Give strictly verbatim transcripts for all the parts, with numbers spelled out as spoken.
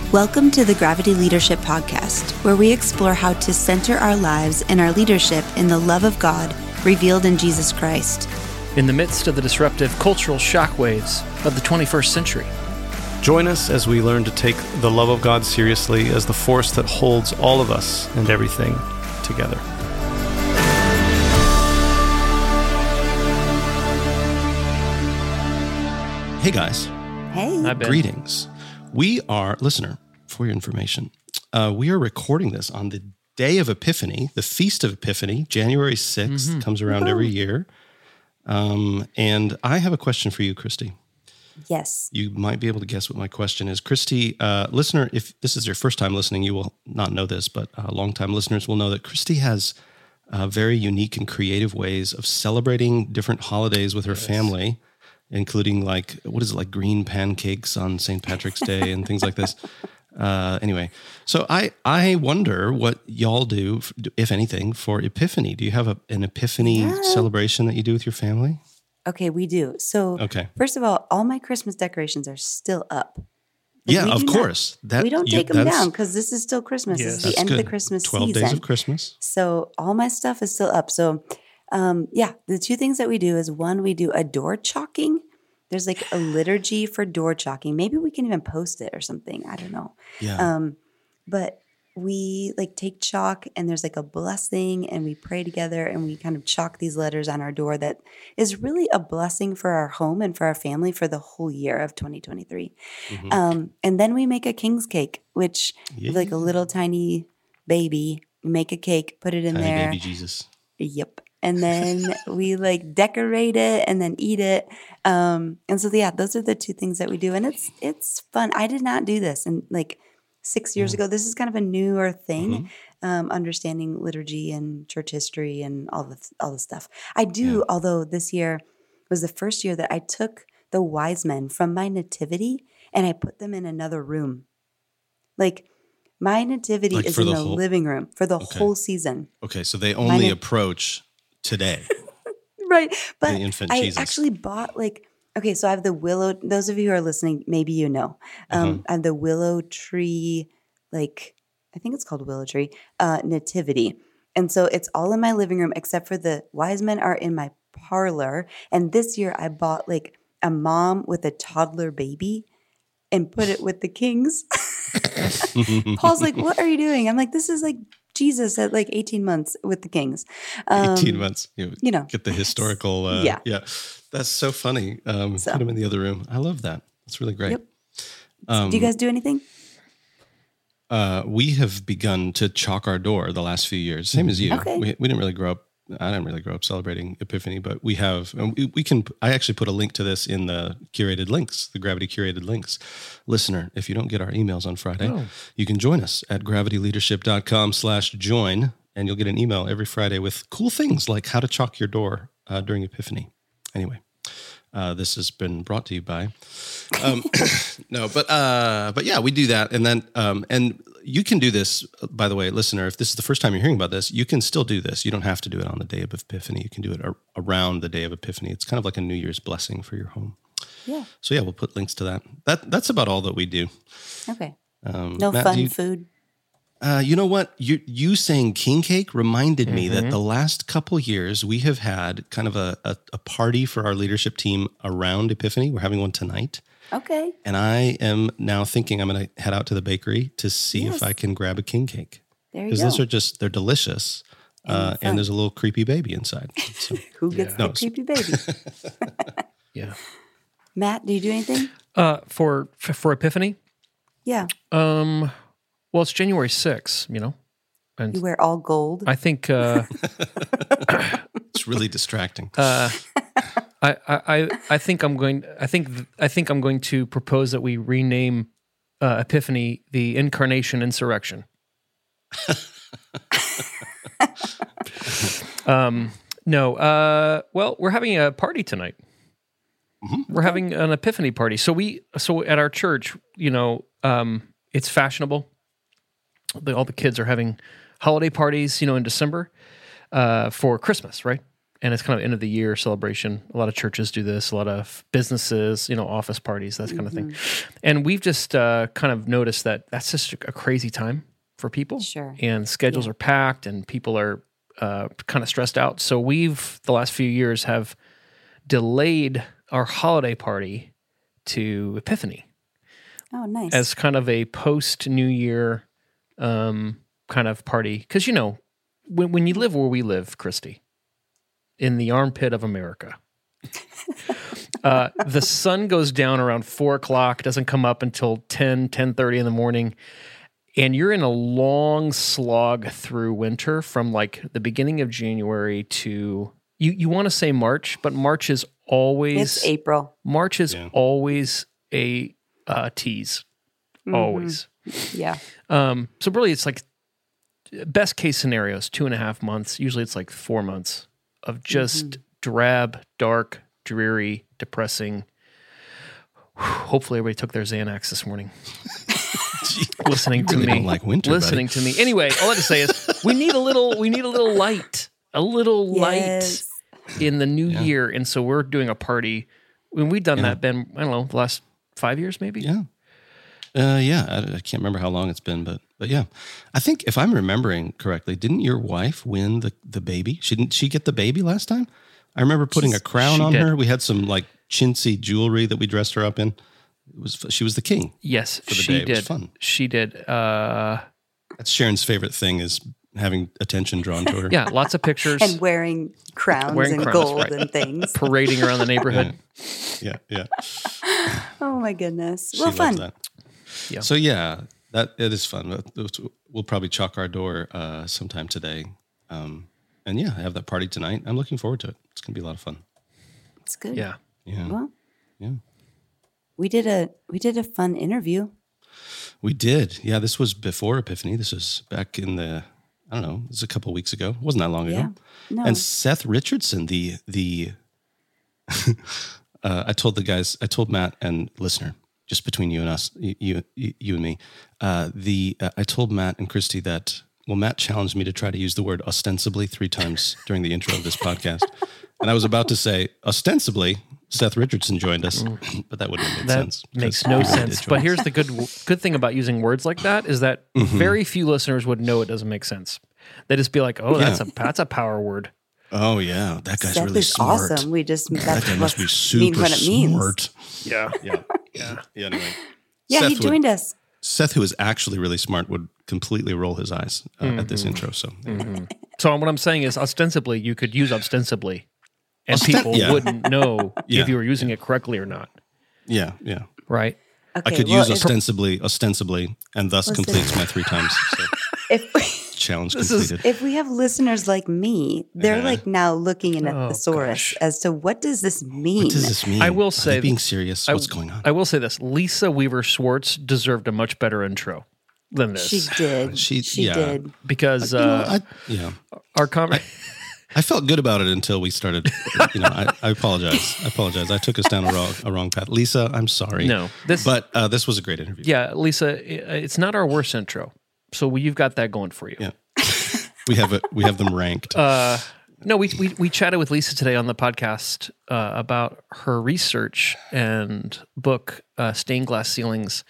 Welcome to the Gravity Leadership Podcast, where we explore how to center our lives and our leadership in the love of God revealed in Jesus Christ. In the midst of the disruptive cultural shockwaves of the twenty-first century. Join us as we learn to take the love of God seriously as the force that holds all of us and everything together. Hey guys. Hey. Hi, Ben. Greetings. We are, listener, for your information, uh, we are recording this on the day of Epiphany, the Feast of Epiphany, January sixth, Mm-hmm. comes around every year. Um, and I have a question for you, Christy. Yes. You might be able to guess what my question is. Christy, uh, listener, if this is your first time listening, you will not know this, but uh, longtime listeners will know that Christy has uh, very unique and creative ways of celebrating different holidays with her Yes. family, including like, what is it, like green pancakes on Saint Patrick's Day and things like this. Uh, anyway, so I, I wonder what y'all do, if anything, for Epiphany. Do you have a, an Epiphany Yeah. celebration that you do with your family? Okay, we do. So, Okay. first of all, all my Christmas decorations are still up. Like, Yeah, we of do not- course. That we don't you- take them that's- down because this is still Christmas. Yes. This is the That's end of good. the Christmas twelve season. days of Christmas. So all my stuff is still up. So um, yeah, the two things that we do is one, we do a door chalking. There's like a liturgy for door chalking. Maybe we can even post it or something. I don't know. Yeah. Um, but we like take chalk and there's like a blessing and we pray together and we kind of chalk these letters on our door that is really a blessing for our home and for our family for the whole year of twenty twenty-three. Mhm. Um, and then we make a king's cake, which Yeah. is like a little tiny baby. We make a cake, put it in Tiny there. baby Jesus. Yep. And then we like decorate it and then eat it. Um, and so yeah, those are the two things that we do. And it's it's fun. I did not do this. And like six years ago, this is kind of a newer thing, um, understanding liturgy and church history and all the all the stuff. I do, Yeah. although this year was the first year that I took the wise men from my nativity and I put them in another room. Like my nativity Like is for in the the whole- living room for the Okay. whole season. Okay, so they only na- approach today. Right. But The infant I Jesus. actually bought like, okay, so I have the willow, those of you who are listening, maybe you know, um, Uh-huh. I have the willow tree, like, I think it's called willow tree, uh, nativity. And so it's all in my living room except for the wise men are in my parlor. And this year I bought like a mom with a toddler baby and put it with the kings. Paul's like, what are you doing? I'm like, this is like Jesus at like eighteen months with the kings. Um, eighteen months. You, you know. get the historical. Uh, Yeah. Yeah. That's so funny. Um, So. Put them in the other room. I love that. That's really great. Yep. Um, do you guys do anything? uh, we have begun to chalk our door the last few years, same as you. Okay. We, we didn't really grow up. I didn't really grow up celebrating Epiphany, but we have, and we, we can, I actually put a link to this in the curated links, the Gravity curated links. Listener, if you don't get our emails on Friday, Oh. you can join us at gravityleadership.com slash join, and you'll get an email every Friday with cool things like how to chalk your door uh, during Epiphany. Anyway, uh, this has been brought to you by, um, no, but, uh, but yeah, we do that. And then, um, and you can do this, by the way, listener, if this is the first time you're hearing about this, you can still do this. You don't have to do it on the day of Epiphany. You can do it ar- around the day of Epiphany. It's kind of like a New Year's blessing for your home. Yeah. So yeah, we'll put links to that. That That's about all that we do. Okay. Um, No Matt, fun do you, food. uh, you know what? You you saying king cake reminded me Mm-hmm. that the last couple years we have had kind of a, a, a party for our leadership team around Epiphany. We're having one tonight. Okay. And I am now thinking I'm going to head out to the bakery to see Yes. if I can grab a king cake. There you Because go. those are just, they're delicious. And Uh, fun. and there's a little creepy baby inside. So, Who gets Yeah. the No, it's- creepy baby? Yeah. Matt, do you do anything? Uh, for for Epiphany, Yeah. um, well, it's January sixth, you know, and You wear all gold. I think uh, it's really distracting. uh, I, I I I think I'm going. I think I think I'm going to propose that we rename uh, Epiphany the Incarnation Insurrection. um, no. Uh, well, we're having a party tonight. We're having an Epiphany party. So we so at our church, you know, um, it's fashionable. The, all the kids are having holiday parties, you know, in December uh, for Christmas, right? and it's kind of end of the year celebration. A lot of churches do this, a lot of businesses, you know, office parties, that kind Mm-hmm. of thing. And we've just uh, kind of noticed that that's just a crazy time for people. Sure. And schedules Yeah. are packed and people are uh, kind of stressed out. So we've, the last few years, have delayed our holiday party to Epiphany Oh, nice. as kind of a post-New Year um, kind of party. Because, you know, when, when you live where we live, Christy, in the armpit of America, uh, the sun goes down around four o'clock, doesn't come up until ten, ten thirty in the morning, and you're in a long slog through winter from like the beginning of January to, you, you want to say March, but March is always, it's April. March is Yeah. always a uh, tease, always. Yeah. Um, so really, it's like best case scenarios, two and a half months. Usually, it's like four months of just drab, dark, dreary, depressing. Hopefully, everybody took their Xanax this morning. listening to really me, don't like winter, listening to me. Anyway, all I have to say is we need a little, we need a little light, a little Yes. light in the new Yeah. year, and so we're doing a party. When we've done Yeah. that, been I don't know, the last five years maybe. Yeah. Uh, yeah, I, I can't remember how long it's been, but but yeah, I think if I'm remembering correctly, didn't your wife win the, the baby? She didn't she get the baby last time? I remember putting She's- a crown she on did. her. We had some like chintzy jewelry that we dressed her up in. It was she was the king. Yes, the she day. It did. was fun. She did. Uh, That's Sharon's favorite thing is having attention drawn to her. yeah, lots of pictures, And wearing crowns Wearing and crowns, gold right. and things. parading around the neighborhood. yeah, yeah. Oh my goodness. She Well, loves fun. that. Yeah. So yeah, that it is fun. We'll probably chalk our door uh, sometime today, um, and yeah, have that party tonight. I'm looking forward to it. It's gonna be a lot of fun. It's good. Yeah. Yeah, Well, yeah. we did a we did a fun interview. We did. Yeah, this was before Epiphany. This was back in the, I don't know, this was a couple weeks ago. It wasn't that long Yeah. ago. No. And Seth Richardson, the, the, uh, I told the guys, I told Matt and listener, just between you and us, you, you, you and me, uh, the, uh, I told Matt and Christy that, well, Matt challenged me to try to use the word ostensibly three times during the intro of this podcast. And I was about to say, ostensibly, Seth Richardson joined us, but that wouldn't have made That sense. makes because no he did sense. join But us. here's the good good thing about using words like that is that very few listeners would know it doesn't make sense. They just be like, "Oh, that's Yeah. a that's a power word." Oh yeah, that guy's Seth really is smart. awesome. We just That that's guy must be what- super mean what it means. smart. Yeah. Yeah, yeah, yeah. Anyway, Yeah, Seth he would- joined us. Seth, who is actually really smart, would completely roll his eyes uh, at this intro. So So what I'm saying is, ostensibly, you could use ostensibly, and Osten- people yeah. wouldn't know Yeah. if you were using it correctly or not. yeah, yeah. Right? Okay, I could well, use if, ostensibly, ostensibly, and thus Listen. completes my three times. So if challenge This is- completed. if we have listeners like me, they're Uh-huh. like now looking in a Oh, thesaurus gosh. as to what does this mean? What does this mean? I will Are say- they being serious. I- What's going on? I will say this: Lisa Weaver Schwartz deserved a much better intro than this, She did. She- She, yeah. did. because You know, uh, I, yeah, our conversation. I felt good about it until we started. You know, I, I apologize. I apologize. I took us down a wrong, a wrong path. Lisa, I'm sorry. No, this- but uh, this was a great interview. Yeah, Lisa, i- it's not our worst intro, so you've got that going for you. Yeah. We have it. We have them ranked. Uh, no, we, we we chatted with Lisa today on the podcast uh, about her research and book, uh, Stained Glass Ceilings: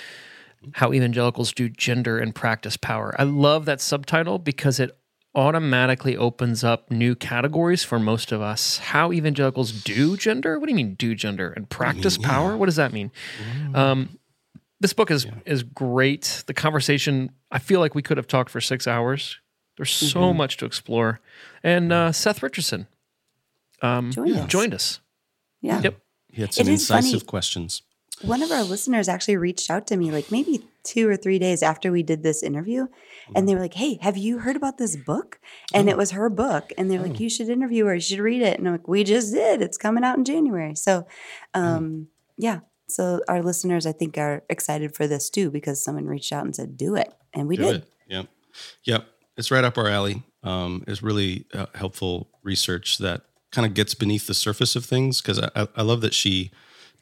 How Evangelicals Do Gender and Practice Power. I love that subtitle because it automatically opens up new categories for most of us. How evangelicals do gender? What do you mean do gender and practice yeah. power? What does that mean? Um, this book is is great. The conversation, I feel like we could have talked for six hours. There's so much to explore. And uh, Seth Richardson um, Joined us. joined us. Yeah. Yep. He had some It is funny. incisive questions. One of our listeners actually reached out to me like maybe two or three days after we did this interview. And they were like, hey, have you heard about this book? And it was her book. And they're like, you should interview her. You should read it. And I'm like, we just did. It's coming out in January. So, um, yeah. So our listeners, I think, are excited for this too because someone reached out and said, do it. And we Do did. it. Yep. Yep. It's right up our alley. Um, it's really uh, helpful research that kind of gets beneath the surface of things because I, I, I love that she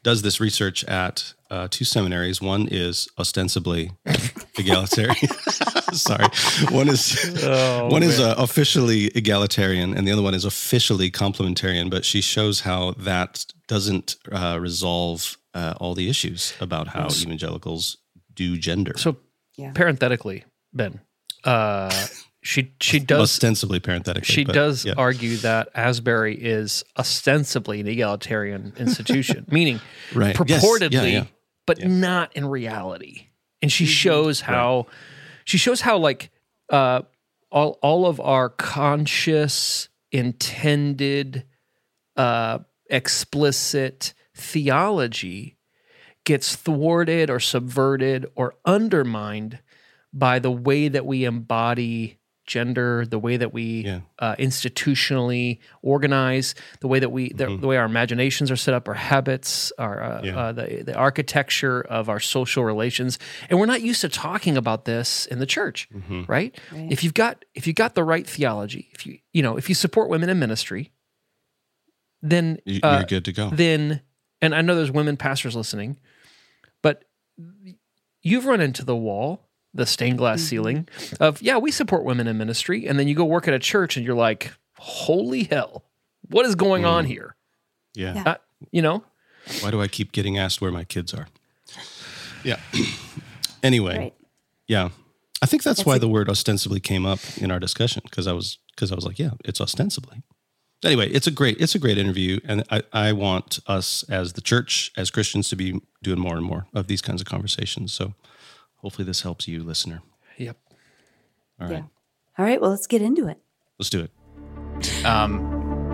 does this research at uh, two seminaries. One is ostensibly egalitarian. Sorry, one is Oh, one is man. uh, officially egalitarian, and the other one is officially complementarian. But she shows how that doesn't uh, resolve uh, all the issues about how evangelicals do gender. So, Yeah. parenthetically, Ben, uh, she she does ostensibly parenthetically, she but, does yeah. argue that Asbury is ostensibly an egalitarian institution, meaning Right. Yes. purportedly, Yeah, yeah. but Yeah. not in reality. And she shows how she shows how like uh, all all of our conscious, intended, uh, explicit theology gets thwarted or subverted or undermined by the way that we embody gender, the way that we Yeah. uh, institutionally organize, the way that we, the, the way our imaginations are set up, our habits, our uh, Yeah. uh, the the architecture of our social relations, and we're not used to talking about this in the church, right? Right. If you've got if you've got the right theology, if you you know if you support women in ministry, then You- uh, you're good to go. then, and I know there's women pastors listening, but you've run into the wall, the stained glass ceiling of, yeah, we support women in ministry. And then you go work at a church and you're like, holy hell, what is going on here? Yeah. Yeah. Uh, you know? Why do I keep getting asked where my kids are? Yeah. Anyway, Right. yeah. I think that's, That's why a- the word ostensibly came up in our discussion because I was because I was like, yeah, it's ostensibly. Anyway, it's a great it's a great interview, and I, I want us as the church, as Christians, to be doing more and more of these kinds of conversations. So hopefully this helps you, listener. Yep. All right, Yeah. All right. Well, let's get into it. let's do it. Um,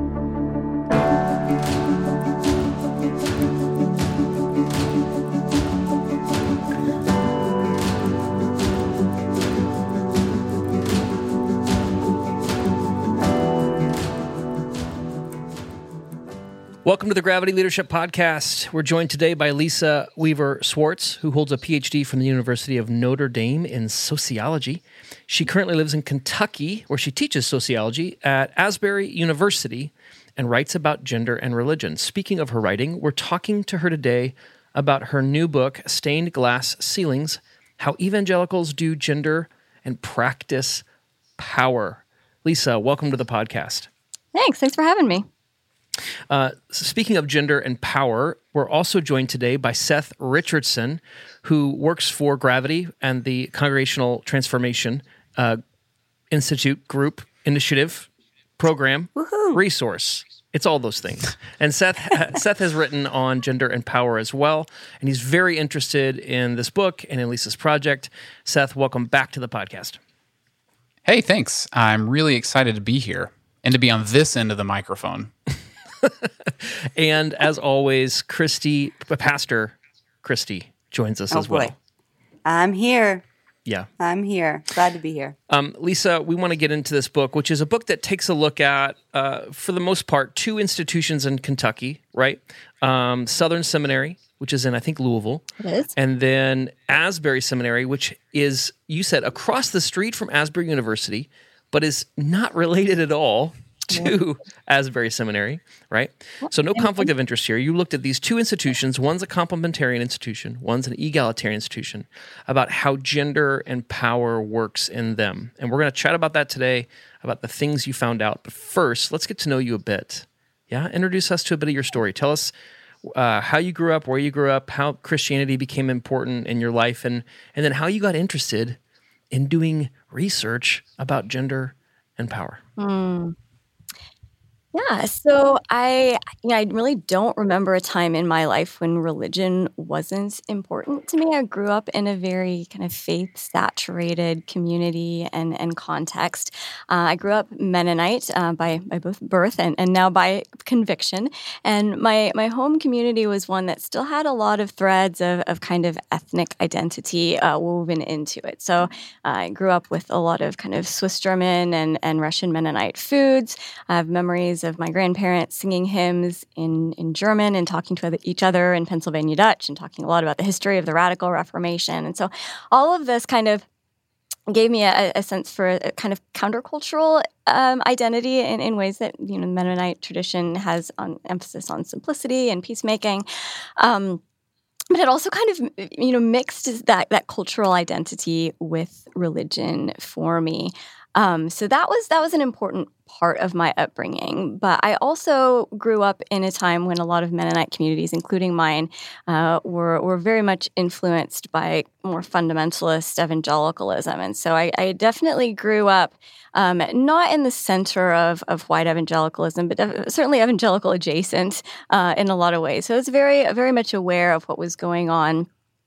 Welcome to the Gravity Leadership Podcast. We're joined today by Lisa Weaver Swartz, who holds a P H D from the University of Notre Dame in sociology. She currently lives in Kentucky, where she teaches sociology at Asbury University and writes about gender and religion. Speaking of her writing, we're talking to her today about her new book, Stained Glass Ceilings: How Evangelicals Do Gender and Practice Power. Lisa, welcome to the podcast. Thanks. Thanks for having me. Uh, speaking of gender and power, we're also joined today by Seth Richardson, who works for Gravity and the Congregational Transformation uh, Institute Group Initiative Program Woohoo. Resource. It's all those things. And Seth Seth has written on gender and power as well, and he's very interested in this book and in Lisa's project. Seth, welcome back to the podcast. hey, thanks. I'm really excited to be here and to be on this end of the microphone. And as always, Christy, Pastor Christy, joins us Oh, as well. boy. I'm here. Yeah. I'm here. Glad to be here. Um, Lisa, we want to get into this book, which is a book that takes a look at, uh, for the most part, two institutions in Kentucky, right? Um, Southern Seminary, which is in, I think, Louisville. It is. And then Asbury Seminary, which is, you said, across the street from Asbury University, but is not related at all to Asbury Seminary, right? So no conflict of interest here. You looked at these two institutions. One's a complementarian institution. One's an egalitarian institution, about how gender and power works in them. And we're going to chat about that today, about the things you found out. But first, let's get to know you a bit. Yeah? Introduce us to a bit of your story. Tell us uh, how you grew up, where you grew up, how Christianity became important in your life, and, and then how you got interested in doing research about gender and power. Yeah, so I, you know, I really don't remember a time in my life when religion wasn't important to me. I grew up in a very kind of faith-saturated community and, and context. Uh, I grew up Mennonite uh, by by both birth and, and now by conviction. And my my home community was one that still had a lot of threads of, of kind of ethnic identity uh, woven into it. So uh, I grew up with a lot of kind of Swiss German and, and Russian Mennonite foods. I have memories of my grandparents singing hymns in, in German and talking to each other in Pennsylvania Dutch and talking a lot about the history of the Radical Reformation. And so all of this kind of gave me a, a sense for a kind of countercultural um, identity in, in ways that, you know, Mennonite tradition has on emphasis on simplicity and peacemaking. Um, but it also kind of, you know, mixed that that cultural identity with religion for me. Um, so that was that was an important part of my upbringing. But I also grew up in a time when a lot of Mennonite communities, including mine, uh, were were very much influenced by more fundamentalist evangelicalism. And so I, I definitely grew up um, not in the center of, of white evangelicalism, but def- certainly evangelical adjacent uh, in a lot of ways. So I was very very much aware of what was going on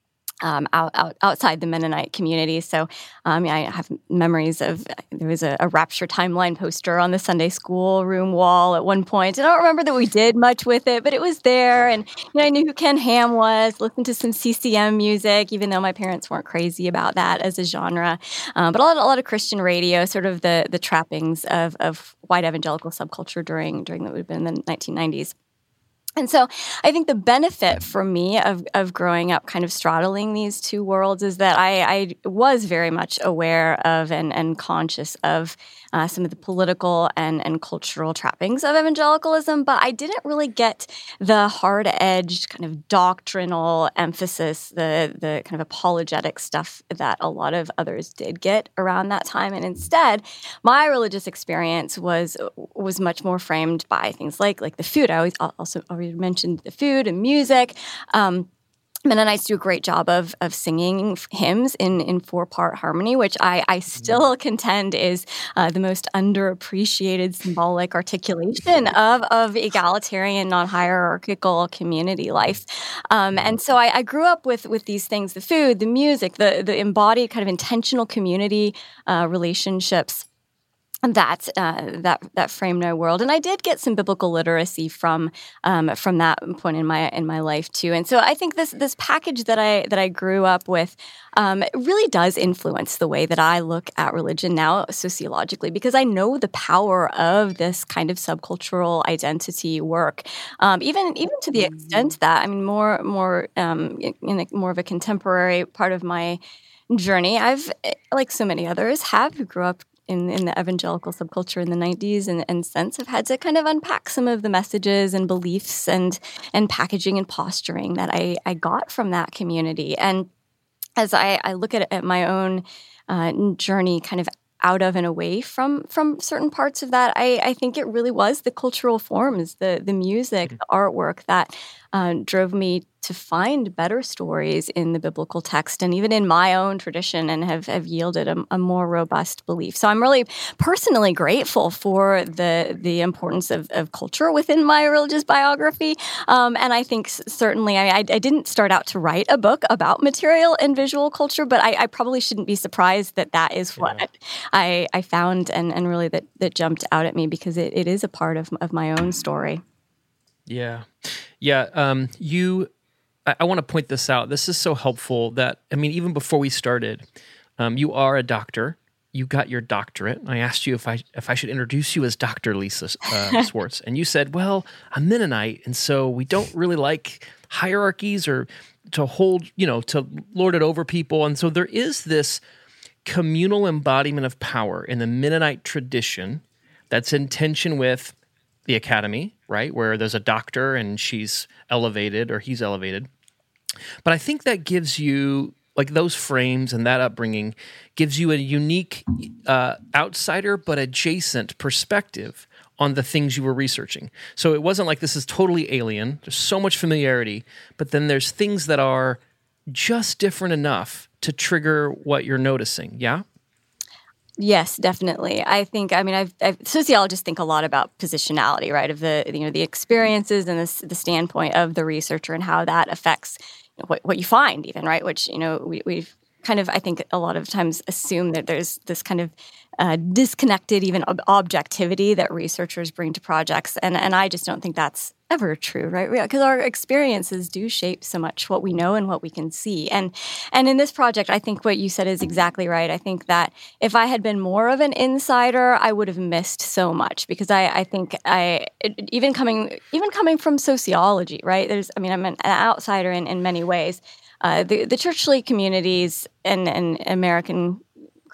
Um, out, out, outside the Mennonite community. So um, I have memories of, there was a, a Rapture Timeline poster on the Sunday school room wall at one point. I don't remember that we did much with it, but it was there. And you know, I knew who Ken Ham was, listened to some C C M music, even though my parents weren't crazy about that as a genre. Um, but a lot, a lot of Christian radio, sort of the the trappings of, of white evangelical subculture during, during that would have been in the nineteen nineties. And so I think the benefit for me of, of growing up kind of straddling these two worlds is that I, I was very much aware of and, and conscious of uh, some of the political and, and cultural trappings of evangelicalism, but I didn't really get the hard-edged kind of doctrinal emphasis, the, the kind of apologetic stuff that a lot of others did get around that time. And instead, my religious experience was was much more framed by things like, like the food. I always also always mentioned the food and music. Um, Mennonites do a great job of of singing hymns in, in four-part harmony, which I, I still contend is uh, the most underappreciated symbolic articulation of, of egalitarian, non-hierarchical community life. Um, and so I, I grew up with with these things, the food, the music, the, the embodied kind of intentional community uh, relationships that uh, that that framed my world, and I did get some biblical literacy from um, from that point in my in my life too. And so I think this this package that I that I grew up with um, really does influence the way that I look at religion now sociologically, because I know the power of this kind of subcultural identity work, um, even even to the extent that I mean more more um, in a, more of a contemporary part of my journey. I've, like so many others, have who grew up in, in the evangelical subculture in the nineties and, and since have had to kind of unpack some of the messages and beliefs and and packaging and posturing that I, I got from that community. And as I, I look at, at my own uh, journey kind of out of and away from from certain parts of that, I, I think it really was the cultural forms, the the music, the artwork that uh, drove me to find better stories in the biblical text and even in my own tradition, and have, have yielded a, a more robust belief. So I'm really personally grateful for the the importance of, of culture within my religious biography. Um, and I think certainly I, I, I didn't start out to write a book about material and visual culture, but I, I probably shouldn't be surprised that that is what yeah. I, I found and, and really that, that jumped out at me, because it, it is a part of, of my own story. Yeah. Yeah. Um, you... I, I want to point this out. This is so helpful that, I mean, even before we started, um, you are a doctor. You got your doctorate. I asked you if I if I should introduce you as Doctor Lisa uh, Swartz, and you said, well, I'm Mennonite, and so we don't really like hierarchies or to hold, you know, to lord it over people. And so there is this communal embodiment of power in the Mennonite tradition that's in tension with the academy, right, where there's a doctor and she's elevated or he's elevated. But I think that gives you, like those frames and that upbringing, gives you a unique uh, outsider but adjacent perspective on the things you were researching. So it wasn't like this is totally alien. There's so much familiarity, but then there's things that are just different enough to trigger what you're noticing, yeah? Yes, definitely. I think, I mean, I've, I've, sociologists think a lot about positionality, right, of the, you know, the experiences and the, the standpoint of the researcher and how that affects you know, what, what you find even, right, which, you know, we, we've kind of, I think, a lot of times assume that there's this kind of uh, disconnected even ob- objectivity that researchers bring to projects. And, and I just don't think that's ever true, right? Because our experiences do shape so much what we know and what we can see. And and in this project, I think what you said is exactly right. I think that if I had been more of an insider, I would have missed so much, because I, I think I even coming even coming from sociology, right? There's, I mean, I'm an outsider in, in many ways. Uh, the, the churchly communities and, and American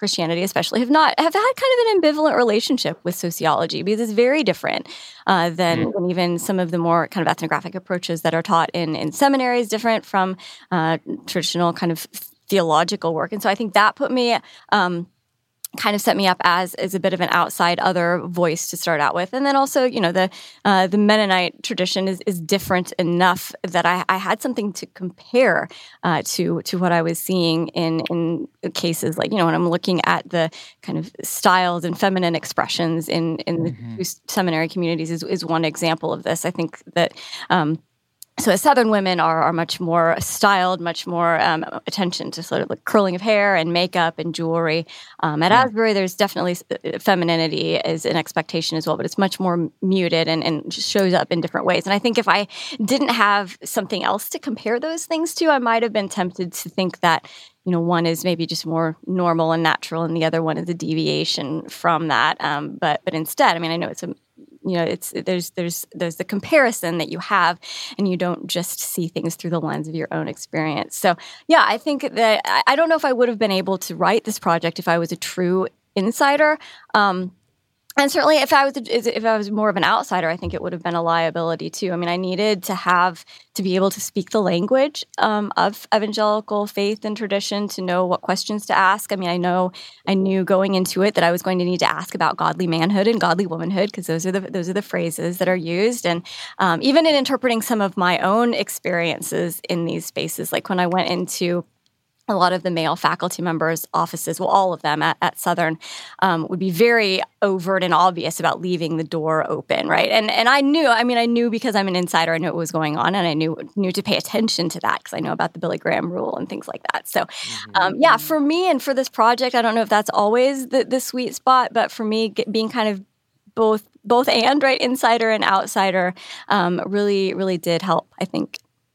Christianity especially, have not have had kind of an ambivalent relationship with sociology because it's very different uh, than, mm. than even some of the more kind of ethnographic approaches that are taught in, in seminaries, different from uh, traditional kind of theological work. And so I think that put me... Um, kind of set me up as as a bit of an outside other voice to start out with. And then also, you know, the uh, the Mennonite tradition is, is different enough that I, I had something to compare uh, to to what I was seeing in in cases like, you know, when I'm looking at the kind of styles and feminine expressions in, in mm-hmm. the seminary communities is, is one example of this. I think that um, So as Southern women are, are much more styled, much more um, attention to sort of like curling of hair and makeup and jewelry. Um, at yeah. Asbury, there's definitely femininity as an expectation as well, but it's much more muted and, and just shows up in different ways. And I think if I didn't have something else to compare those things to, I might have been tempted to think that, you know, one is maybe just more normal and natural, and the other one is a deviation from that. Um, but but instead, I mean, I know it's a You know, it's there's there's there's the comparison that you have, and you don't just see things through the lens of your own experience. So, yeah, I think that I, I don't know if I would have been able to write this project if I was a true insider. Um, And certainly, if I was if I was more of an outsider, I think it would have been a liability too. I mean, I needed to have to be able to speak the language um, of evangelical faith and tradition to know what questions to ask. I mean, I know I knew going into it that I was going to need to ask about godly manhood and godly womanhood, because those are the those are the phrases that are used. And um, even in interpreting some of my own experiences in these spaces, like when I went into a lot of the male faculty members' offices, well, all of them at, at Southern, um, would be very overt and obvious about leaving the door open, right? And and I knew, I mean, I knew because I'm an insider, I knew what was going on, and I knew knew to pay attention to that because I know about the Billy Graham rule and things like that. So, um, yeah, for me and for this project, I don't know if that's always the, the sweet spot, but for me, get, being kind of both both and, right, insider and outsider, um, really, really did help, I think.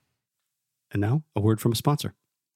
And now, a word from a sponsor.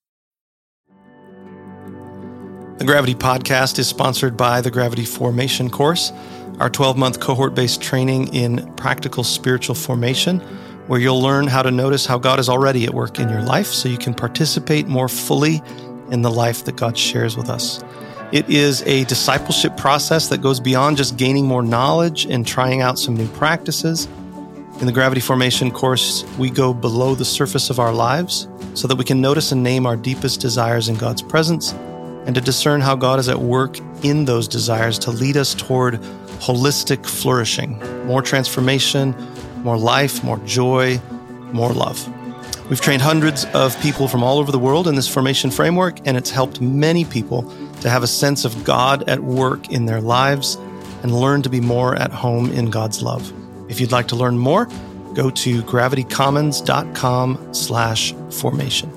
The Gravity Podcast is sponsored by the Gravity Formation course, our twelve-month cohort-based training in practical spiritual formation, where you'll learn how to notice how God is already at work in your life so you can participate more fully in the life that God shares with us. It is a discipleship process that goes beyond just gaining more knowledge and trying out some new practices. In the Gravity Formation course, we go below the surface of our lives so that we can notice and name our deepest desires in God's presence, and to discern how God is at work in those desires to lead us toward holistic flourishing, more transformation, more life, more joy, more love. We've trained hundreds of people from all over the world in this formation framework, and it's helped many people to have a sense of God at work in their lives and learn to be more at home in God's love. If you'd like to learn more, go to gravitycommons.com slash formation.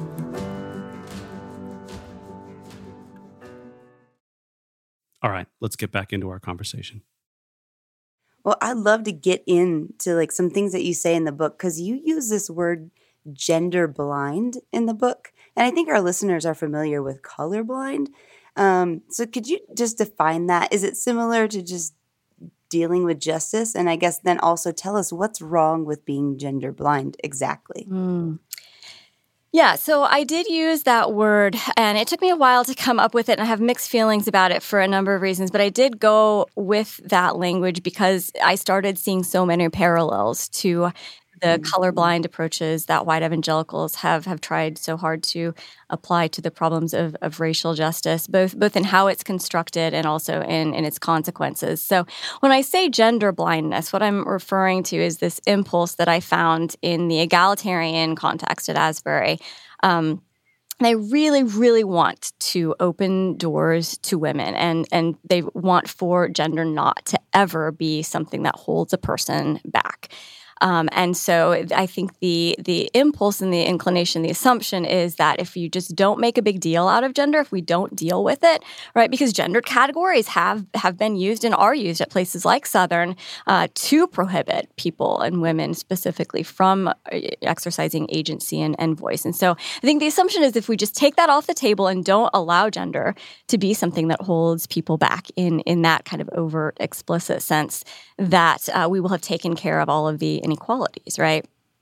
All right, let's get back into our conversation. Well, I'd love to get into like some things that you say in the book, because you use this word gender blind in the book. And I think our listeners are familiar with colorblind. Um, so could you just define that? Is it similar to just dealing with justice? And I guess then also tell us what's wrong with being gender blind exactly. Mm. Yeah, so I did use that word, and it took me a while to come up with it, and I have mixed feelings about it for a number of reasons, but I did go with that language because I started seeing so many parallels to the colorblind approaches that white evangelicals have have tried so hard to apply to the problems of, of racial justice, both both in how it's constructed and also in, in its consequences. So when I say gender blindness, what I'm referring to is this impulse that I found in the egalitarian context at Asbury. Um, They really, really want to open doors to women, and, and they want for gender not to ever be something that holds a person back. Um, and so I think the the impulse and the inclination, the assumption is that if you just don't make a big deal out of gender, if we don't deal with it, right, because gendered categories have, have been used and are used at places like Southern uh, to prohibit people and women specifically from exercising agency and, and voice. And so I think the assumption is if we just take that off the table and don't allow gender to be something that holds people back in, in that kind of overt, explicit sense, that uh, we will have taken care of all of the inequalities, right?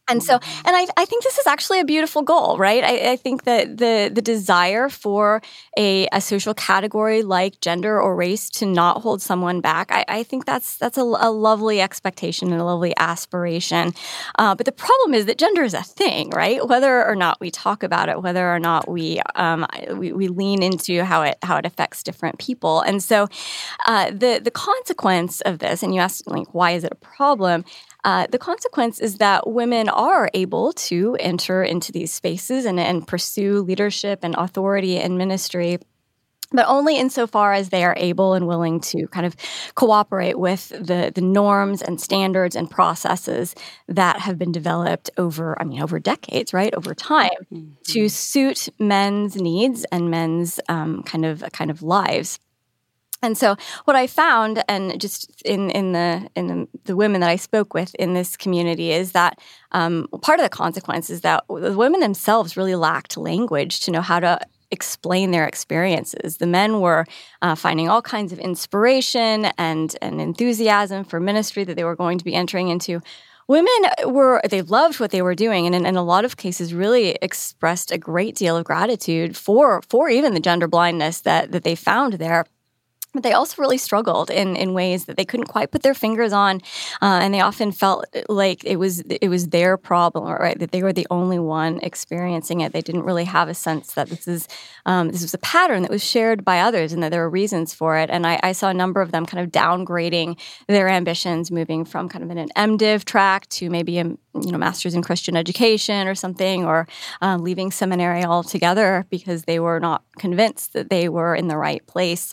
And so, and I, I think this is actually a beautiful goal, right? I, I think that the the desire for a, a social category like gender or race to not hold someone back, I, I think that's that's a, a lovely expectation and a lovely aspiration. Uh, but the problem is that gender is a thing, right? Whether or not we talk about it, whether or not we um, we, we lean into how it how it affects different people, and so uh, the the consequence of this, and you asked like, why is it a problem? Uh, the consequence is that women are able to enter into these spaces and, and pursue leadership and authority and ministry, but only insofar as they are able and willing to kind of cooperate with the, the norms and standards and processes that have been developed over, I mean, over decades, right, over time, mm-hmm. to suit men's needs and men's um, kind of kind of lives. And so what I found, and just in, in the in the, the women that I spoke with in this community, is that um, part of the consequence is that the women themselves really lacked language to know how to explain their experiences. The men were uh, finding all kinds of inspiration and, and enthusiasm for ministry that they were going to be entering into. Women were, they loved what they were doing, and in, in a lot of cases really expressed a great deal of gratitude for, for even the gender blindness that, that they found there. But they also really struggled in, in ways that they couldn't quite put their fingers on, uh, and they often felt like it was it was their problem, right? That they were the only one experiencing it. They didn't really have a sense that this is um, this was a pattern that was shared by others, and that there were reasons for it. And I, I saw a number of them kind of downgrading their ambitions, moving from kind of an MDiv track to maybe a you know master's in Christian education or something, or uh, leaving seminary altogether because they were not convinced that they were in the right place.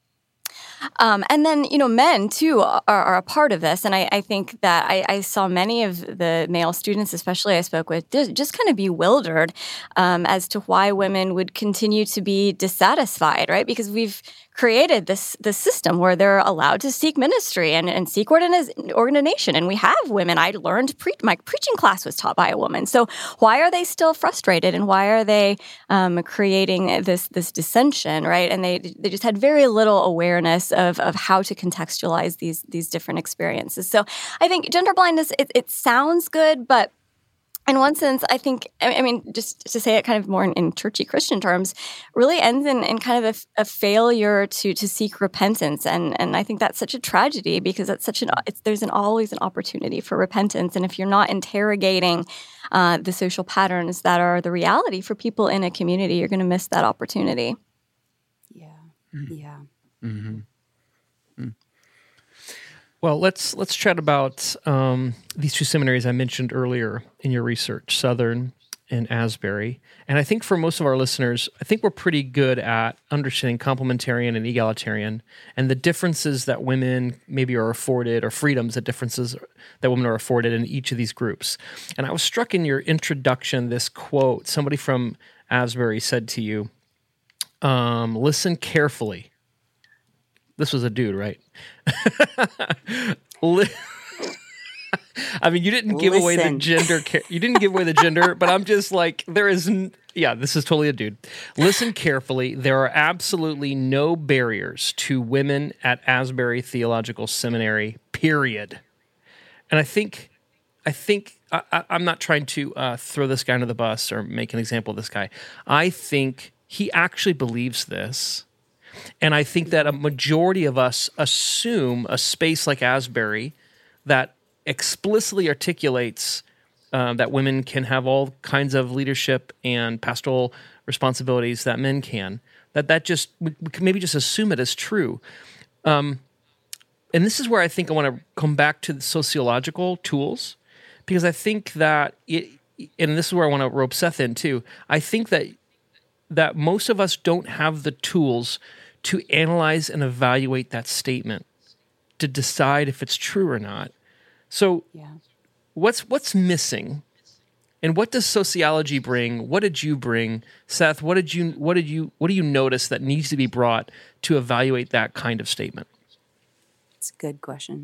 Um, and then, you know, men, too, are, are a part of this. And I, I think that I, I saw many of the male students, especially I spoke with, just kind of bewildered um, as to why women would continue to be dissatisfied, right? Because we've created this this system where they're allowed to seek ministry and, and seek ordination, ordination. And we have women. I learned, pre- my preaching class was taught by a woman. So why are they still frustrated? And why are they um, creating this this dissension, right? And they they just had very little awareness of, of how to contextualize these these different experiences. So I think gender blindness, it, it sounds good, but in one sense, I think, I mean, just to say it kind of more in, in churchy Christian terms, really ends in, in kind of a, a failure to to seek repentance. And and I think that's such a tragedy, because it's such an, it's, there's an always an opportunity for repentance. And if you're not interrogating uh, the social patterns that are the reality for people in a community, you're going to miss that opportunity. Yeah. Mm-hmm. Yeah. Mm-hmm. Well, let's let's chat about um, these two seminaries I mentioned earlier in your research, Southern and Asbury. And I think for most of our listeners, I think we're pretty good at understanding complementarian and egalitarian, and the differences that women maybe are afforded, or freedoms, the differences that women are afforded in each of these groups. And I was struck in your introduction, this quote, somebody from Asbury said to you, um, listen carefully. This was a dude, right? I mean, you didn't give Listen. away the gender. You didn't give away the gender, but I'm just like, there is, n- yeah, this is totally a dude. Listen carefully. There are absolutely no barriers to women at Asbury Theological Seminary, period. And I think, I think, I, I, I'm not trying to uh, throw this guy under the bus or make an example of this guy. I think he actually believes this. And I think that a majority of us assume a space like Asbury that explicitly articulates uh, that women can have all kinds of leadership and pastoral responsibilities that men can, that that just, we can maybe just assume it as true. Um, and this is where I think I want to come back to the sociological tools, because I think that, it, and this is where I want to rope Seth in too, I think that that most of us don't have the tools to analyze and evaluate that statement, to decide if it's true or not. So yeah. what's what's missing? And what does sociology bring? What did you bring? Seth, what did you what did you what do you notice that needs to be brought to evaluate that kind of statement? It's a good question.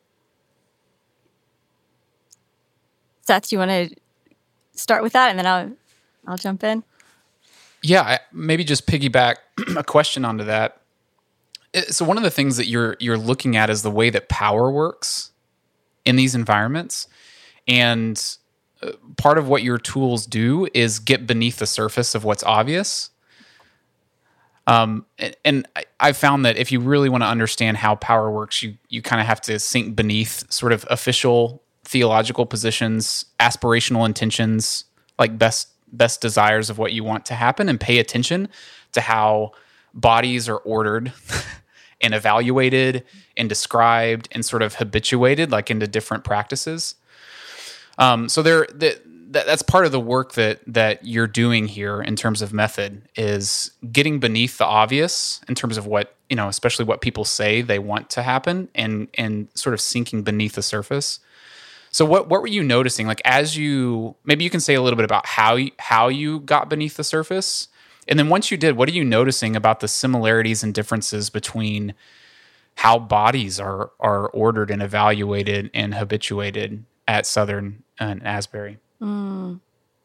Seth, do you want to start with that, and then I'll I'll jump in? Yeah, I, maybe just piggyback a question onto that. So one of the things that you're you're looking at is the way that power works in these environments, and part of what your tools do is get beneath the surface of what's obvious. Um, and, and I, I've found that if you really want to understand how power works, you you kind of have to sink beneath sort of official theological positions, aspirational intentions, like best best desires of what you want to happen, and pay attention to how bodies are ordered and evaluated and described and sort of habituated, like into different practices. Um, so there, the, that, that's part of the work that that you're doing here in terms of method, is getting beneath the obvious in terms of what, you know, especially what people say they want to happen, and and sort of sinking beneath the surface. So what what were you noticing? Like, as you, maybe you can say a little bit about how you, how you got beneath the surface. And then once you did, what are you noticing about the similarities and differences between how bodies are are ordered and evaluated and habituated at Southern and Asbury? Mm.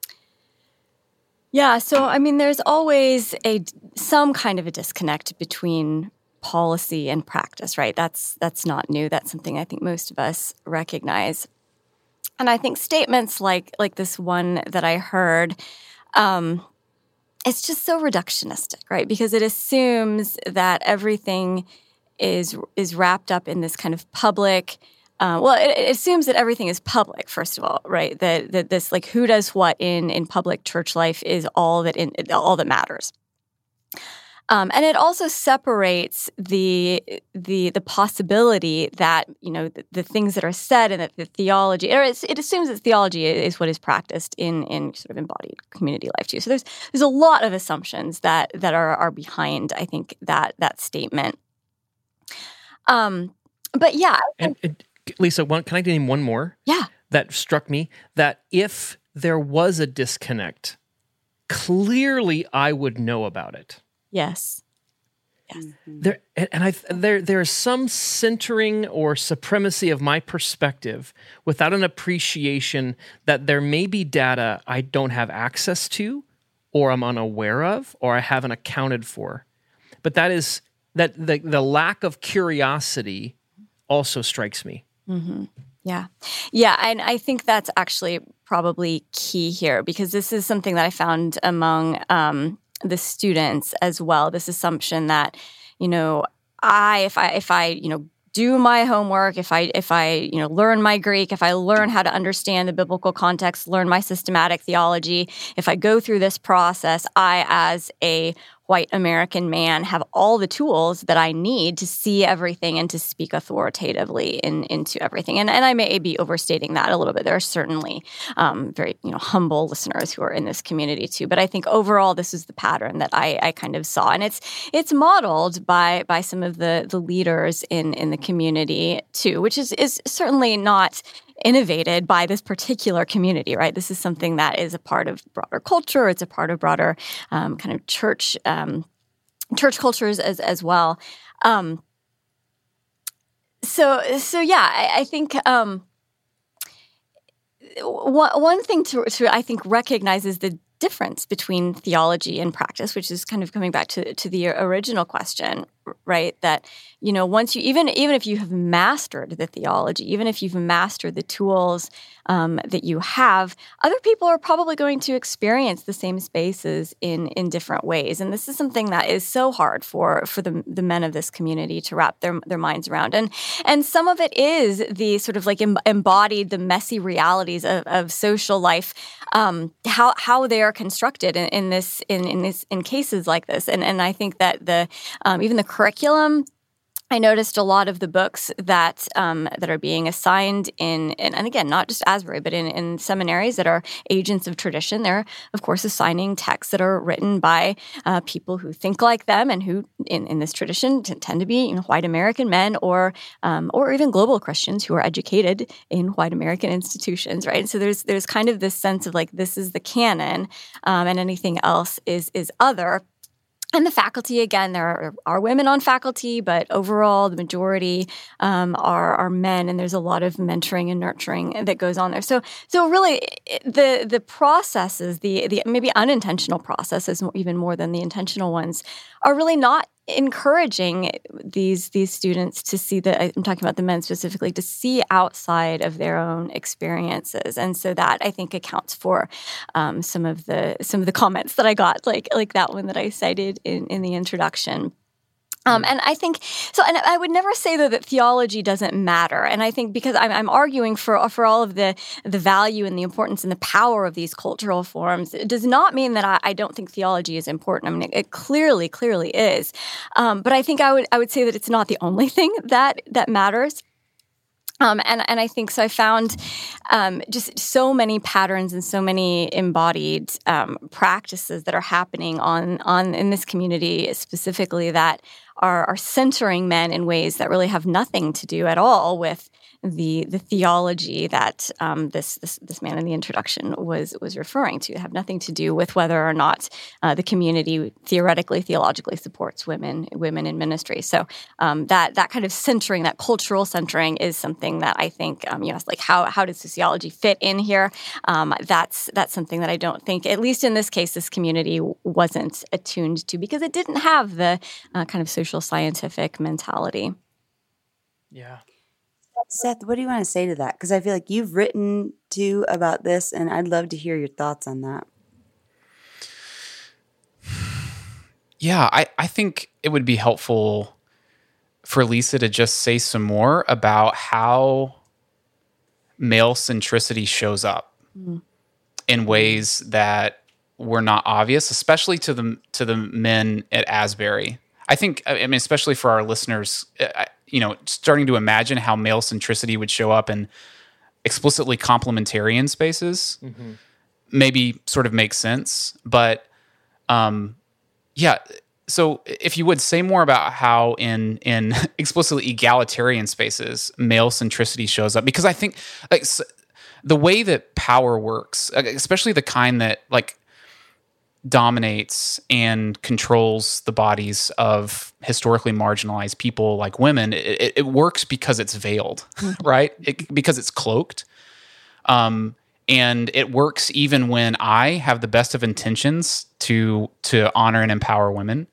Yeah, so I mean, there's always a some kind of a disconnect between policy and practice, right? That's that's not new. That's something I think most of us recognize. And I think statements like like this one that I heard, um, it's just so reductionistic, right? Because it assumes that everything is is wrapped up in this kind of public. Uh, well, it, it assumes that everything is public, first of all, right? That that this like who does what in in public church life is all that in all that matters. Um, and it also separates the the the possibility that, you know, the, the things that are said and that the theology, or it's, it assumes that theology is what is practiced in in sort of embodied community life too. So there's there's a lot of assumptions that that are are behind, I think, that that statement. Um, but yeah, and, and Lisa, one, can I name one more? Yeah, that struck me, that if there was a disconnect, clearly I would know about it. Yes. Yes. Mm-hmm. There and, and I there there is some centering or supremacy of my perspective without an appreciation that there may be data I don't have access to, or I'm unaware of, or I haven't accounted for. But that is that the the lack of curiosity also strikes me. Mm-hmm. Yeah. Yeah, and I think that's actually probably key here, because this is something that I found among um, the students as well, this assumption that, you know, I, if I, if I, you know, do my homework, if I, if I, you know, learn my Greek, if I learn how to understand the biblical context, learn my systematic theology, if I go through this process, I, as a white American man, have all the tools that I need to see everything and to speak authoritatively in, into everything. And, and I may be overstating that a little bit. There are certainly um, very, you know, humble listeners who are in this community too. But I think overall, this is the pattern that I, I kind of saw, and it's it's modeled by by some of the the leaders in in the community too, which is is certainly not innovated by this particular community, right? This is something that is a part of broader culture. It's a part of broader um, kind of church um, church cultures as as well. Um, so so yeah, I, I think um, one one thing to, to I think recognize is the difference between theology and practice, which is kind of coming back to to the original question, right? That, you know, once you, even even if you have mastered the theology, even if you've mastered the tools um, that you have, other people are probably going to experience the same spaces in in different ways. And this is something that is so hard for for the the men of this community to wrap their their minds around. And and some of it is the sort of like em- embodied, the messy realities of, of social life, um, how how they are constructed in, in this in in this in cases like this. And and I think that the um, even the curriculum, I noticed a lot of the books that um, that are being assigned in, in, and again, not just Asbury, but in, in seminaries that are agents of tradition. They're, of course, assigning texts that are written by uh, people who think like them and who, in, in this tradition, t- tend to be, you know, white American men or um, or even global Christians who are educated in white American institutions, right? And so there's there's kind of this sense of like, this is the canon, um, and anything else is is other. And the faculty, again, there are, are women on faculty, but overall, the majority um, are are men, and there's a lot of mentoring and nurturing that goes on there. So, so really, the the processes, the the maybe unintentional processes, even more than the intentional ones, are really not encouraging these these students to see the I'm talking about the men specifically, to see outside of their own experiences, and so that I think accounts for um, some of the some of the comments that I got, like like that one that I cited in, in the introduction. Um, and I think so. And I would never say though that theology doesn't matter. And I think because I'm, I'm arguing for for all of the the value and the importance and the power of these cultural forms, it does not mean that I, I don't think theology is important. I mean, it, it clearly, clearly is. Um, but I think I would I would say that it's not the only thing that that matters. Um, and, and I think so I found um, just so many patterns and so many embodied um, practices that are happening on on in this community specifically that are, are centering men in ways that really have nothing to do at all with the the theology that um, this, this this man in the introduction was was referring to. Have nothing to do with whether or not uh, the community theoretically, theologically supports women women in ministry. So um, that that kind of centering, that cultural centering, is something that I think um, you know, like how how does sociology fit in here? Um, that's that's something that I don't think, at least in this case, this community wasn't attuned to because it didn't have the uh, kind of social scientific mentality. Yeah. Seth, what do you want to say to that? Because I feel like you've written too about this, and I'd love to hear your thoughts on that. Yeah, I, I think it would be helpful for Lisa to just say some more about how male centricity shows up mm. in ways that were not obvious, especially to the to the men at Asbury. I think, I mean, especially for our listeners, you know, starting to imagine how male centricity would show up in explicitly complementarian spaces mm-hmm. maybe sort of makes sense. But um, yeah, so if you would say more about how in in explicitly egalitarian spaces male centricity shows up, because I think like the way that power works, especially the kind that like dominates and controls the bodies of historically marginalized people like women, it, it works because it's veiled, right? It, because it's cloaked. Um, and it works even when I have the best of intentions to to honor and empower women.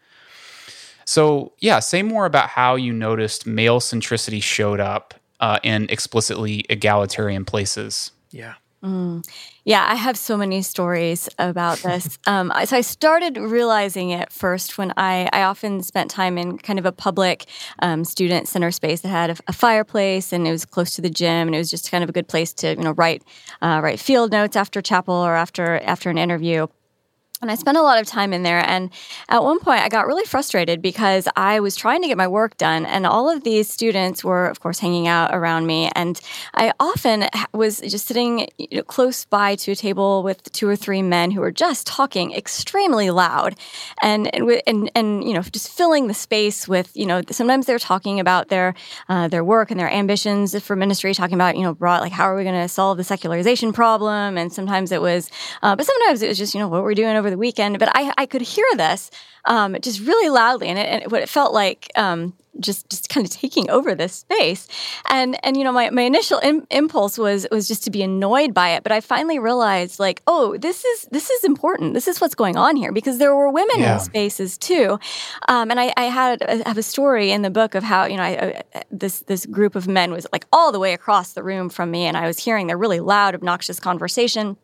So yeah, say more about how you noticed male centricity showed up uh, in explicitly egalitarian places. Yeah. Mm. Yeah, I have so many stories about this. um, so I started realizing it first when I, I often spent time in kind of a public um, student center space that had a, a fireplace, and it was close to the gym, and it was just kind of a good place to you know write uh, write field notes after chapel or after after an interview. And I spent a lot of time in there. And at one point, I got really frustrated because I was trying to get my work done. And all of these students were, of course, hanging out around me. And I often was just sitting you know, close by to a table with two or three men who were just talking extremely loud and, and, and, and you know, just filling the space with, you know, sometimes they're talking about their uh, their work and their ambitions for ministry, talking about, you know, broad, like, how are we going to solve the secularization problem? And sometimes it was, uh, but sometimes it was just, you know, what we're doing over the weekend. But I, I could hear this um, just really loudly, and it, and what it felt like um, just just kind of taking over this space. And and you know, my, my initial im- impulse was was just to be annoyed by it. But I finally realized, like, oh, this is this is important. This is what's going on here, because there were women yeah. in spaces too. Um, and I, I had I have a story in the book of how you know I, I, this this group of men was like all the way across the room from me, and I was hearing their really loud, obnoxious conversation.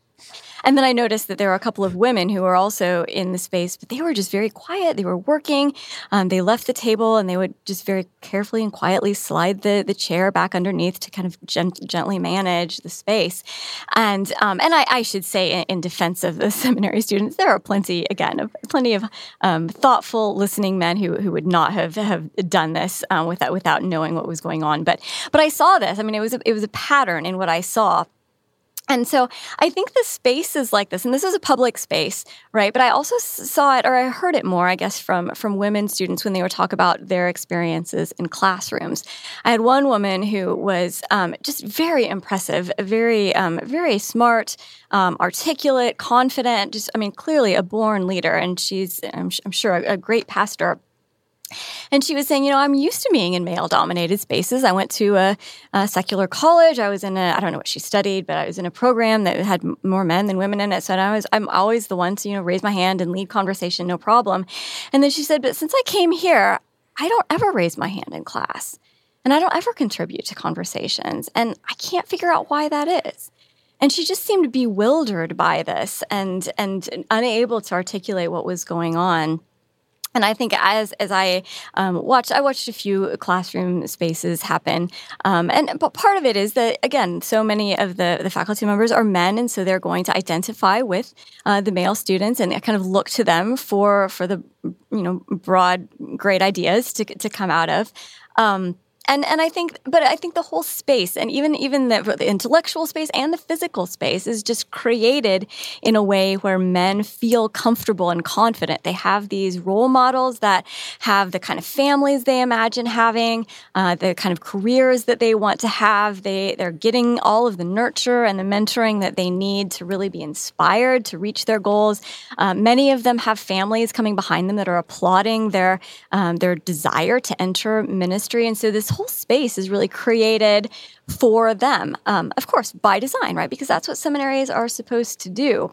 And then I noticed that there were a couple of women who were also in the space, but they were just very quiet. They were working. Um, they left the table, and they would just very carefully and quietly slide the, the chair back underneath to kind of gent- gently manage the space. And um, and I, I should say, in, in defense of the seminary students, there are plenty, again, of plenty of um, thoughtful, listening men who who would not have, have done this um, without without knowing what was going on. But but I saw this. I mean, it was a, it was a pattern in what I saw. And so I think the space is like this, and this is a public space, right? But I also saw it, or I heard it more, I guess, from from women students when they would talk about their experiences in classrooms. I had one woman who was um, just very impressive, very, um, very smart, um, articulate, confident, just, I mean, clearly a born leader, and she's, I'm, I'm sure, a, a great pastor. And she was saying, you know, I'm used to being in male-dominated spaces. I went to a, a secular college. I was in a, I don't know what she studied, but I was in a program that had m- more men than women in it. So I was, I'm always the one to, you know, raise my hand and lead conversation, no problem. And then she said, but since I came here, I don't ever raise my hand in class. And I don't ever contribute to conversations. And I can't figure out why that is. And she just seemed bewildered by this and and unable to articulate what was going on. And I think as as I um, watched, I watched a few classroom spaces happen. Um, and but part of it is that, again, so many of the, the faculty members are men, and so they're going to identify with uh, the male students and kind of look to them for for the you know broad, great ideas to to come out of. Um, And and I think, but I think the whole space, and even even the, the intellectual space and the physical space, is just created in a way where men feel comfortable and confident. They have these role models that have the kind of families they imagine having, uh, the kind of careers that they want to have. They they're getting all of the nurture and the mentoring that they need to really be inspired to reach their goals. Uh, many of them have families coming behind them that are applauding their um, their desire to enter ministry, and so this whole space is really created for them, um, of course, by design, right? Because that's what seminaries are supposed to do.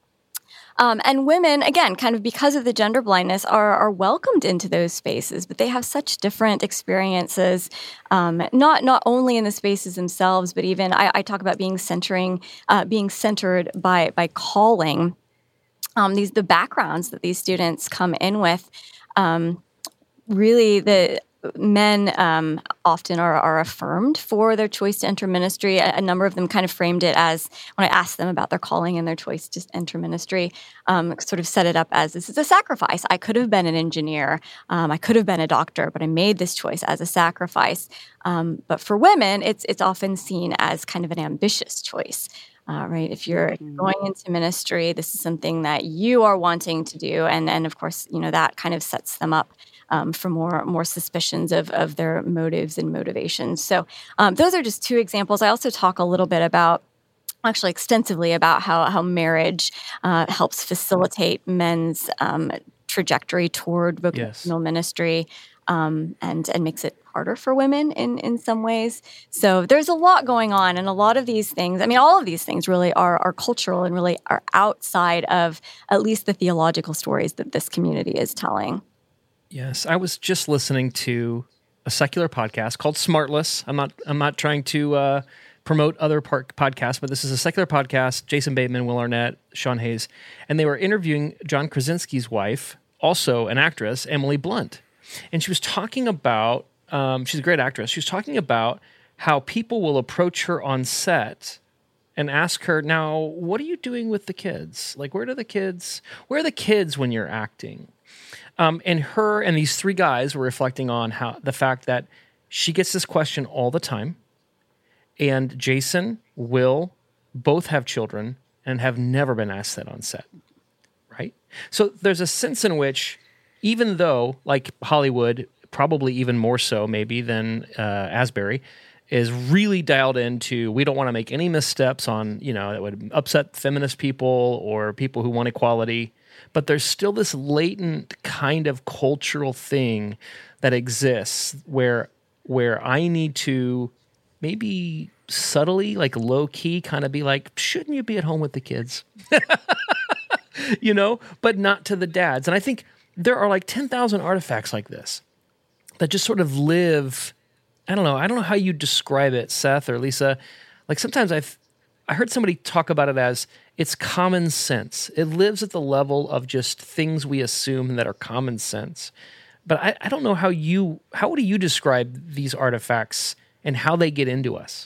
Um, and women, again, kind of because of the gender blindness, are, are welcomed into those spaces, but they have such different experiences, um, not not only in the spaces themselves, but even I, I talk about being centering, uh, being centered by by calling. Um, these the backgrounds that these students come in with, um, really the. Men um, often are, are affirmed for their choice to enter ministry. A, a number of them kind of framed it as, when I asked them about their calling and their choice to enter ministry, um, sort of set it up as, this is a sacrifice. I could have been an engineer. Um, I could have been a doctor, but I made this choice as a sacrifice. Um, but for women, it's it's often seen as kind of an ambitious choice. Uh, right? If you're, if you're going into ministry, this is something that you are wanting to do. And, and of course, you know, that kind of sets them up Um, for more more suspicions of, of their motives and motivations. So um, those are just two examples. I also talk a little bit about, actually extensively, about how, how marriage uh, helps facilitate men's um, trajectory toward vocational yes. ministry um, and, and makes it harder for women in, in some ways. So there's a lot going on, and a lot of these things, I mean, all of these things really are, are cultural and really are outside of at least the theological stories that this community is telling. Yes, I was just listening to a secular podcast called Smartless. I'm not. I'm not trying to uh, promote other part podcasts, but this is a secular podcast. Jason Bateman, Will Arnett, Sean Hayes, and they were interviewing John Krasinski's wife, also an actress, Emily Blunt, and she was talking about. Um, she's a great actress. She was talking about how people will approach her on set and ask her, "Now, what are you doing with the kids? Like, where do the kids? Where are the kids when you're acting?" Um, and her and these three guys were reflecting on how the fact that she gets this question all the time, and Jason, Will, both have children and have never been asked that on set, right? So there's a sense in which, even though, like Hollywood, probably even more so maybe than uh, Asbury, is really dialed into, we don't want to make any missteps on, you know, that would upset feminist people or people who want equality. But there's still this latent kind of cultural thing that exists where where I need to maybe subtly, like low key, kind of be like, shouldn't you be at home with the kids? You know, but not to the dads. And I think there are like ten thousand artifacts like this that just sort of live. I don't know. I don't know how you describe it, Seth or Lisa. Like sometimes I've I heard somebody talk about it as it's common sense. It lives at the level of just things we assume that are common sense. But I, I don't know how you, how do you describe these artifacts and how they get into us?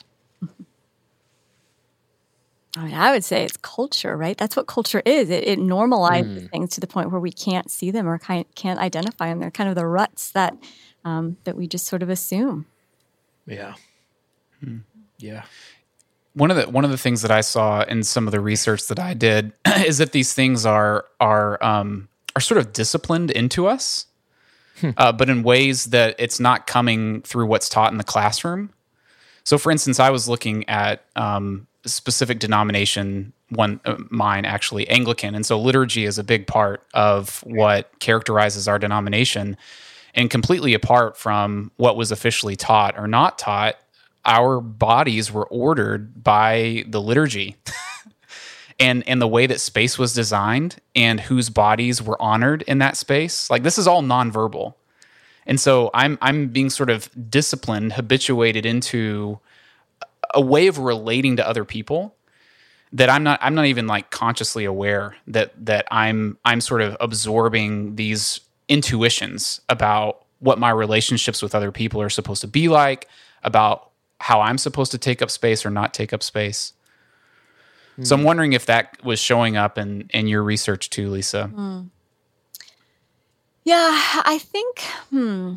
I mean, I would say it's culture, right? That's what culture is. It, it normalizes mm. things to the point where we can't see them or can't, can't identify them. They're kind of the ruts that um, that we just sort of assume. Yeah. Hmm. Yeah. One of the one of the things that I saw in some of the research that I did is that these things are are um, are sort of disciplined into us, hmm. uh, but in ways that it's not coming through what's taught in the classroom. So, for instance, I was looking at um, a specific denomination, one uh, mine actually, Anglican, and so liturgy is a big part of what characterizes our denomination. and completely apart from what was officially taught or not taught, our bodies were ordered by the liturgy and, and the way that space was designed and whose bodies were honored in that space. Like, this is all nonverbal. And so I'm I'm being sort of disciplined, habituated into a way of relating to other people that I'm not I'm not even like consciously aware that that I'm I'm sort of absorbing these intuitions about what my relationships with other people are supposed to be like, about how I'm supposed to take up space or not take up space. Mm. So I'm wondering if that was showing up in in your research too, Lisa. Mm. Yeah, I think hmm,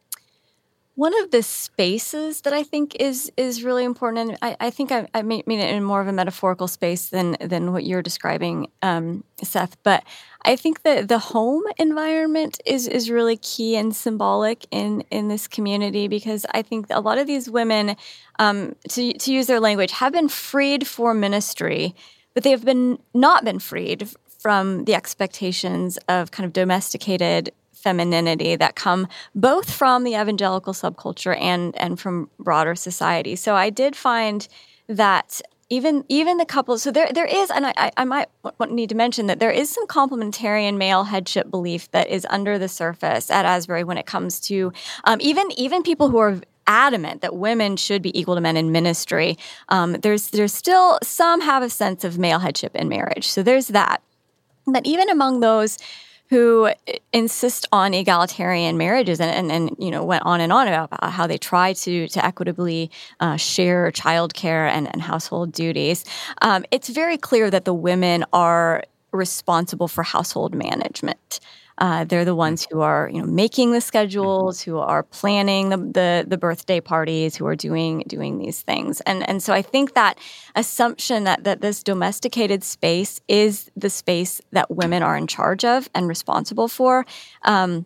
one of the spaces that I think is is really important, and I, I think I, I mean it in more of a metaphorical space than than what you're describing, um, Seth. But I think that the home environment is is really key and symbolic in in this community, because I think a lot of these women, um, to to use their language, have been freed for ministry, but they have been not been freed from the expectations of kind of domesticated femininity that come both from the evangelical subculture and and from broader society. So I did find that even even the couples, so there there is, and I, I might need to mention that there is some complementarian male headship belief that is under the surface at Asbury when it comes to um, even even people who are adamant that women should be equal to men in ministry. Um, there's there's still some have a sense of male headship in marriage. So there's that. But even among those who insist on egalitarian marriages and, and, and you know went on and on about how they try to to equitably uh, share childcare and, and household duties, um, it's very clear that the women are responsible for household management. Uh, they're the ones who are, you know, making the schedules, who are planning the, the the birthday parties, who are doing doing these things, and and so I think that assumption that that this domesticated space is the space that women are in charge of and responsible for. Um,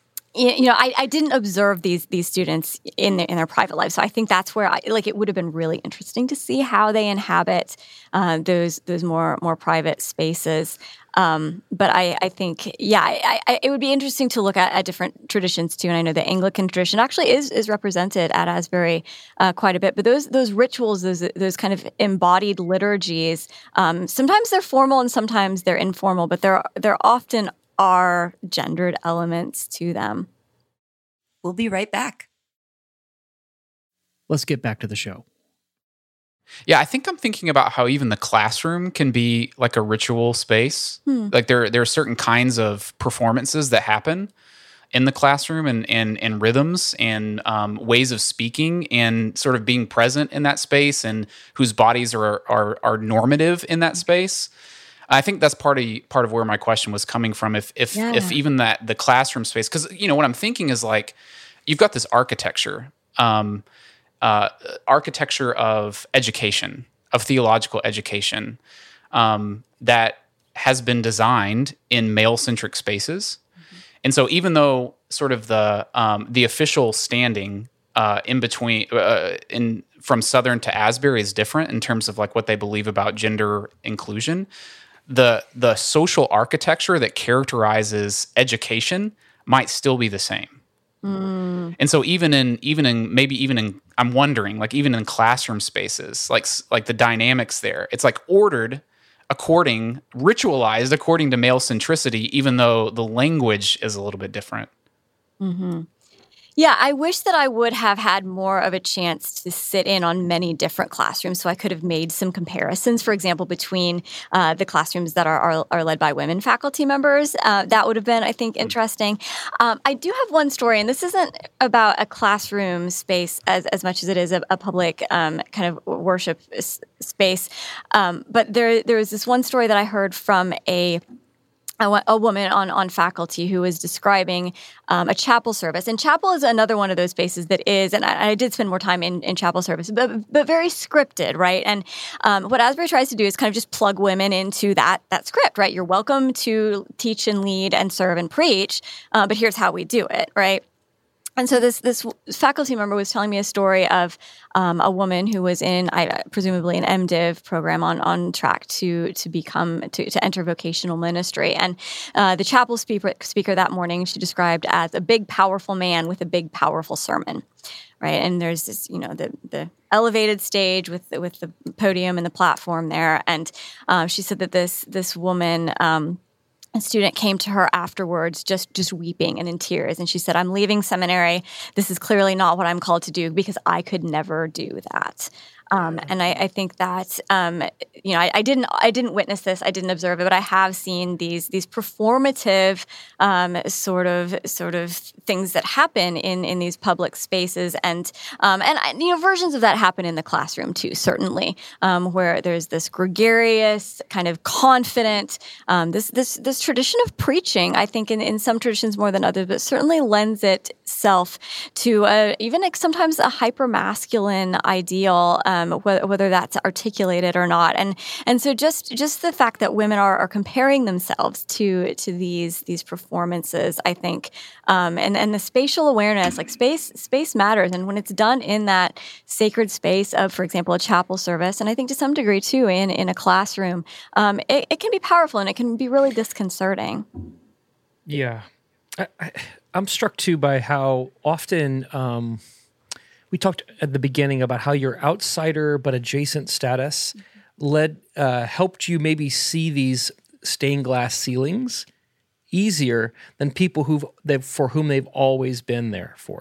you know, I, I didn't observe these these students in their, in their private life, so I think that's where I like. It would have been really interesting to see how they inhabit uh, those those more more private spaces. Um, but I, I think, yeah, I, I, it would be interesting to look at, at different traditions too. And I know the Anglican tradition actually is is represented at Asbury uh, quite a bit. But those those rituals, those those kind of embodied liturgies, um, sometimes they're formal and sometimes they're informal. But there there often are gendered elements to them. We'll be right back. Let's get back to the show. Yeah, I think I'm thinking about how even the classroom can be like a ritual space. Hmm. Like there, there are certain kinds of performances that happen in the classroom, and and, and rhythms and um, ways of speaking and sort of being present in that space, and whose bodies are are, are normative in that space. I think that's part of part of where my question was coming from. If if yeah. if even that the classroom space, because you know what I'm thinking is like you've got this architecture. Um, Uh, architecture of education, of theological education, um, that has been designed in male-centric spaces. Mm-hmm. And so even though sort of the um, the official standing uh, in between, uh, in from Southern to Asbury is different in terms of like what they believe about gender inclusion, the the social architecture that characterizes education might still be the same. Mm. And so even in even in maybe even in I'm wondering like even in classroom spaces, like like the dynamics there, it's like ordered according ritualized according to male centricity, even though the language is a little bit different. Mm-hmm. Yeah, I wish that I would have had more of a chance to sit in on many different classrooms, so I could have made some comparisons, for example, between uh, the classrooms that are, are are led by women faculty members. Uh, that would have been, I think, interesting. Um, I do have one story, and this isn't about a classroom space as, as much as it is a, a public um, kind of worship s- space. Um, but there there was this one story that I heard from a a woman on, on faculty who was describing um, a chapel service. And chapel is another one of those spaces that is, and I, I did spend more time in, in chapel service, but but very scripted, right? And um, what Asbury tries to do is kind of just plug women into that that script, right? You're welcome to teach and lead and serve and preach, uh, but here's how we do it, right? And so this this faculty member was telling me a story of um, a woman who was in, I, presumably, an MDiv program on on track to to become to, to enter vocational ministry. And uh, the chapel speaker speaker that morning she described as a big, powerful man with a big, powerful sermon, right? And there's this, you know, the the elevated stage with the, with the podium and the platform there. And uh, she said that this this woman. Um, A student came to her afterwards just, just weeping and in tears. And she said, I'm leaving seminary. This is clearly not what I'm called to do because I could never do that. Um, and I, I think that um, you know I, I didn't I didn't witness this, I didn't observe it, but I have seen these these performative um, sort of sort of things that happen in, in these public spaces, and um, and you know versions of that happen in the classroom too, certainly, um, where there's this gregarious kind of confident um, this this this tradition of preaching. I think in, in some traditions more than others, but certainly lends itself to a, even like sometimes a hyper masculine ideal. Um, Um, whether, whether that's articulated or not, and and so just just the fact that women are, are comparing themselves to to these these performances, I think, um, and and the spatial awareness, like space space matters, and when it's done in that sacred space of, for example, a chapel service, and I think to some degree too in in a classroom, um, it, it can be powerful and it can be really disconcerting. Yeah, I, I, I'm struck too by how often. Um, We talked at the beginning about how your outsider but adjacent status led uh, helped you maybe see these stained glass ceilings easier than people who've they've, for whom they've always been there for.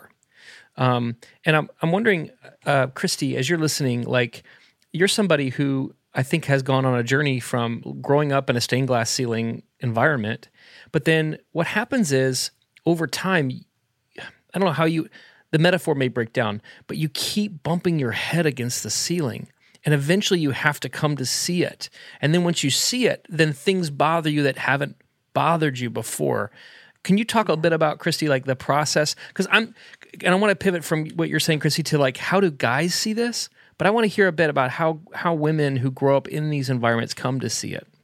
Um, and I'm I'm wondering, uh, Christy, as you're listening, like you're somebody who I think has gone on a journey from growing up in a stained glass ceiling environment, but then what happens is over time, I don't know how you. The metaphor may break down, but you keep bumping your head against the ceiling, and eventually you have to come to see it. And then once you see it, then things bother you that haven't bothered you before. Can you talk a bit about, Christy, like the process? Because I'm, and I want to pivot from what you're saying, Christy, to like how do guys see this? But I want to hear a bit about how how women who grow up in these environments come to see it.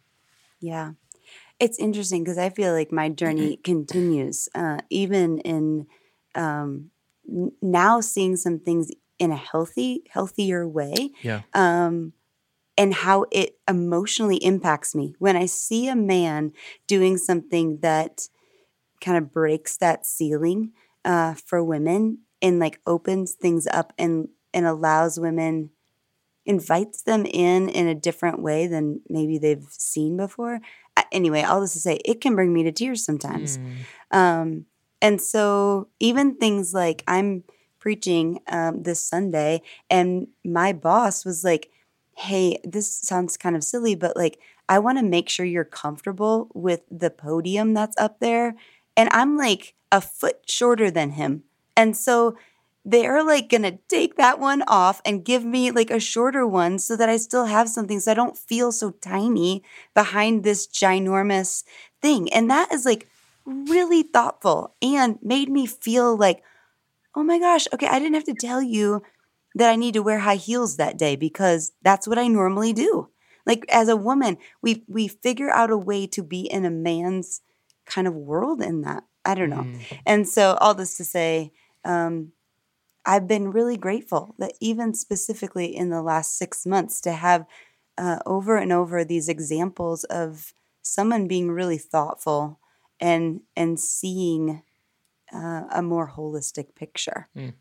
Yeah, it's interesting because I feel like my journey continues, uh, even in. Um, now seeing some things in a healthy, healthier way, yeah, um, and how it emotionally impacts me when I see a man doing something that kind of breaks that ceiling uh, for women and like opens things up and and allows women, invites them in in a different way than maybe they've seen before. Anyway, all this to say, it can bring me to tears sometimes. Mm. Um, And so even things like I'm preaching um, this Sunday and my boss was like, hey, this sounds kind of silly, but like, I want to make sure you're comfortable with the podium that's up there. And I'm like a foot shorter than him. And so they're like going to take that one off and give me like a shorter one so that I still have something so I don't feel so tiny behind this ginormous thing. And that is like, really thoughtful and made me feel like, oh my gosh, okay, I didn't have to tell you that I need to wear high heels that day because that's what I normally do. Like as a woman, we we figure out a way to be in a man's kind of world in that. I don't know. Mm. And so all this to say, um, I've been really grateful that even specifically in the last six months to have uh, over and over these examples of someone being really thoughtful and and seeing uh, a more holistic picture. Mm.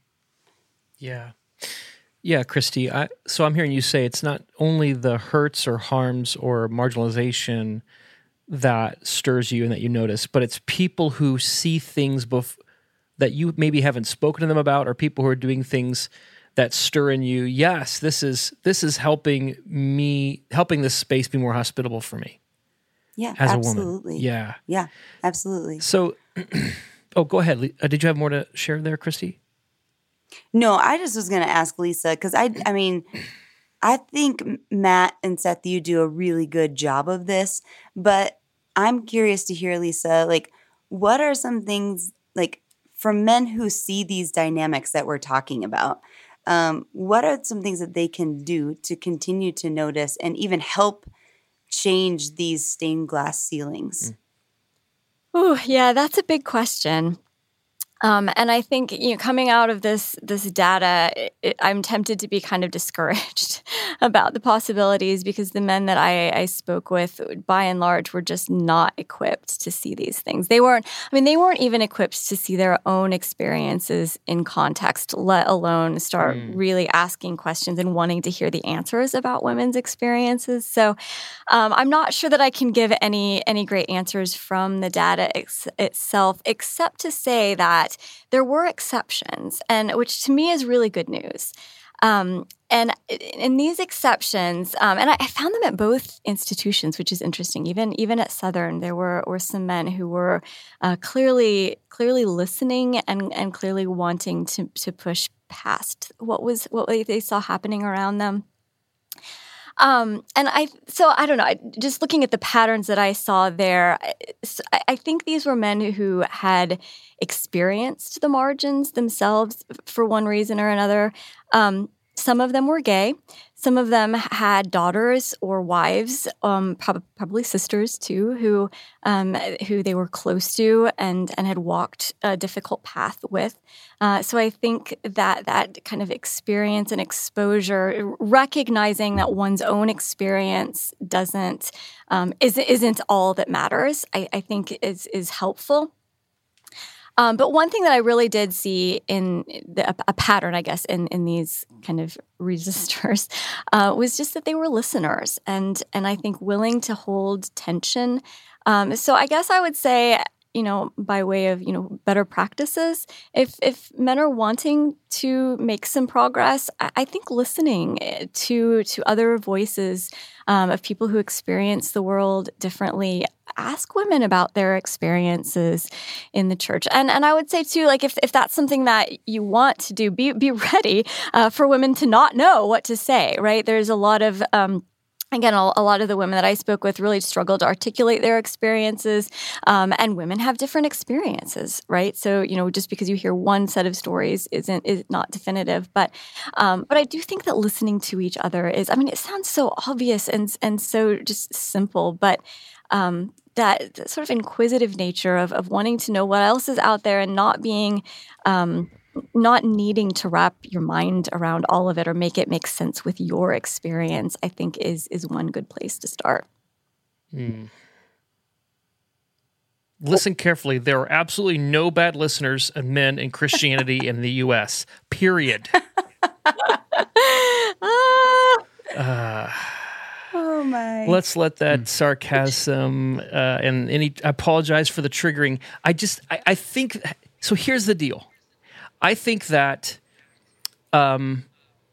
Yeah. Yeah, Christy, I, so I'm hearing you say it's not only the hurts or harms or marginalization that stirs you and that you notice, but it's people who see things bef- that you maybe haven't spoken to them about, or people who are doing things that stir in you. Yes, this is this is helping me, helping this space be more hospitable for me. Yeah, as absolutely. a woman. Yeah. Yeah, absolutely. So, oh, go ahead. Uh, did you have more to share there, Christy? No, I just was going to ask Lisa because I, I mean, I think Matt and Seth, you do a really good job of this, but I'm curious to hear, Lisa, like, what are some things, like, for men who see these dynamics that we're talking about, um, what are some things that they can do to continue to notice and even help change these stained glass ceilings? Oh, yeah, that's a big question. Um, and I think, you know, coming out of this this data, it, it, I'm tempted to be kind of discouraged about the possibilities, because the men that I, I spoke with, by and large, were just not equipped to see these things. They weren't. I mean, they weren't even equipped to see their own experiences in context, let alone start mm. really asking questions and wanting to hear the answers about women's experiences. So, um, I'm not sure that I can give any any great answers from the data ex- itself, except to say that there were exceptions, and which to me is really good news. Um, and in these exceptions, um, and I, I found them at both institutions, which is interesting. Even even at Southern, there were were some men who were uh, clearly clearly listening and and clearly wanting to to push past what was what they saw happening around them. Um, and I, so I don't know, I, just looking at the patterns that I saw there, I, I think these were men who had experienced the margins themselves for one reason or another. Um, some of them were gay. Some of them had daughters or wives, um, prob- probably sisters too, who um, who they were close to and and had walked a difficult path with. Uh, so I think that that kind of experience and exposure, recognizing that one's own experience doesn't um, isn't isn't all that matters, I, I think is is helpful. Um, but one thing that I really did see in the, a, a pattern, I guess, in, in these kind of resistors uh, was just that they were listeners and and I think willing to hold tension. Um, so I guess I would say, you know, by way of, you know, better practices, if if men are wanting to make some progress, I, I think listening to to other voices um, of people who experience the world differently. Ask women about their experiences in the church. And and I would say, too, like, if, if that's something that you want to do, be be ready uh, for women to not know what to say, right? There's a lot of... Um, Again, a, a lot of the women that I spoke with really struggled to articulate their experiences, um, and women have different experiences, right? So, you know, just because you hear one set of stories isn't is not definitive. But, um, but I do think that listening to each other is. I mean, it sounds so obvious and and so just simple, but um, that, that sort of inquisitive nature of of wanting to know what else is out there and not being. Um, Not needing to wrap your mind around all of it or make it make sense with your experience, I think is is one good place to start. Hmm. Listen carefully. There are absolutely no bad listeners of men in Christianity in the U S, period. uh, oh, my. Let's let that sarcasm uh, and any, I apologize for the triggering. I just, I, I think, so here's the deal. I think that um,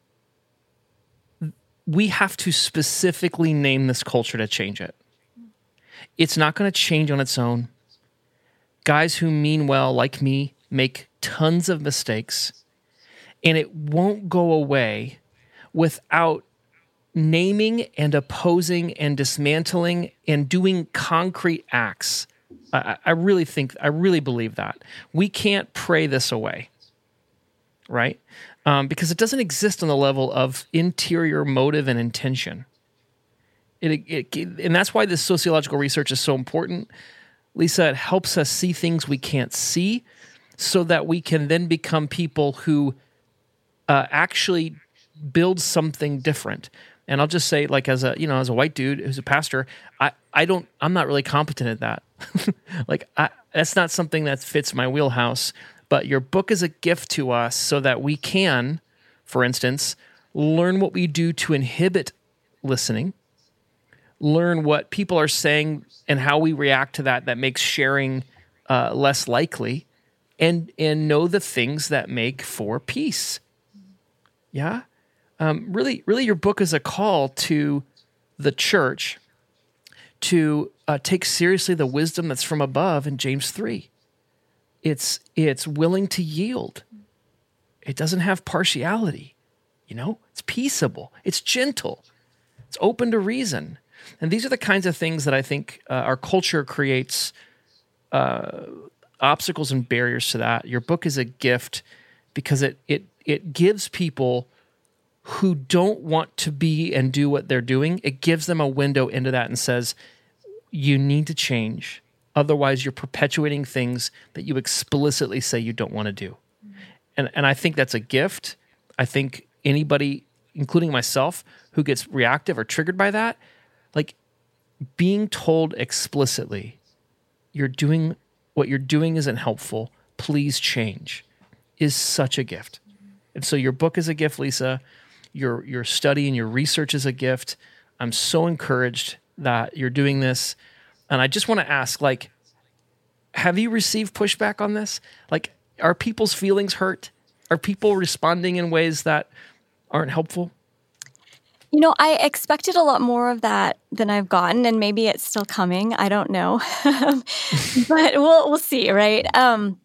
we have to specifically name this culture to change it. It's not going to change on its own. Guys who mean well, like me, make tons of mistakes, and it won't go away without naming and opposing and dismantling and doing concrete acts. I, I really think, I really believe that. We can't pray this away. Right? Um, because it doesn't exist on the level of interior motive and intention. It, it, it, and that's why this sociological research is so important. Lisa, it helps us see things we can't see so that we can then become people who uh, actually build something different. And I'll just say, like, as a, you know, as a white dude who's a pastor, I, I don't, I'm not really competent at that. like, I, that's not something that fits my wheelhouse. But your book is a gift to us so that we can, for instance, learn what we do to inhibit listening, learn what people are saying and how we react to that that makes sharing uh, less likely, and and know the things that make for peace. Yeah? Um, really, really, your book is a call to the church to uh, take seriously the wisdom that's from above in James three. It's it's willing to yield. It doesn't have partiality, you know? It's peaceable. It's gentle. It's open to reason. And these are the kinds of things that I think uh, our culture creates uh, obstacles and barriers to that. Your book is a gift because it it it gives people who don't want to be and do what they're doing, it gives them a window into that and says, you need to change. Otherwise, you're perpetuating things that you explicitly say you don't want to do. And and I think that's a gift. I think anybody, including myself, who gets reactive or triggered by that, like being told explicitly, you're doing what you're doing isn't helpful, please change, is such a gift. And so your book is a gift, Lisa. Your your study and your research is a gift. I'm so encouraged that you're doing this. And I just want to ask, like, have you received pushback on this? Like, are people's feelings hurt? Are people responding in ways that aren't helpful? You know, I expected a lot more of that than I've gotten, and maybe it's still coming. I don't know, but we'll we'll see, right? Um,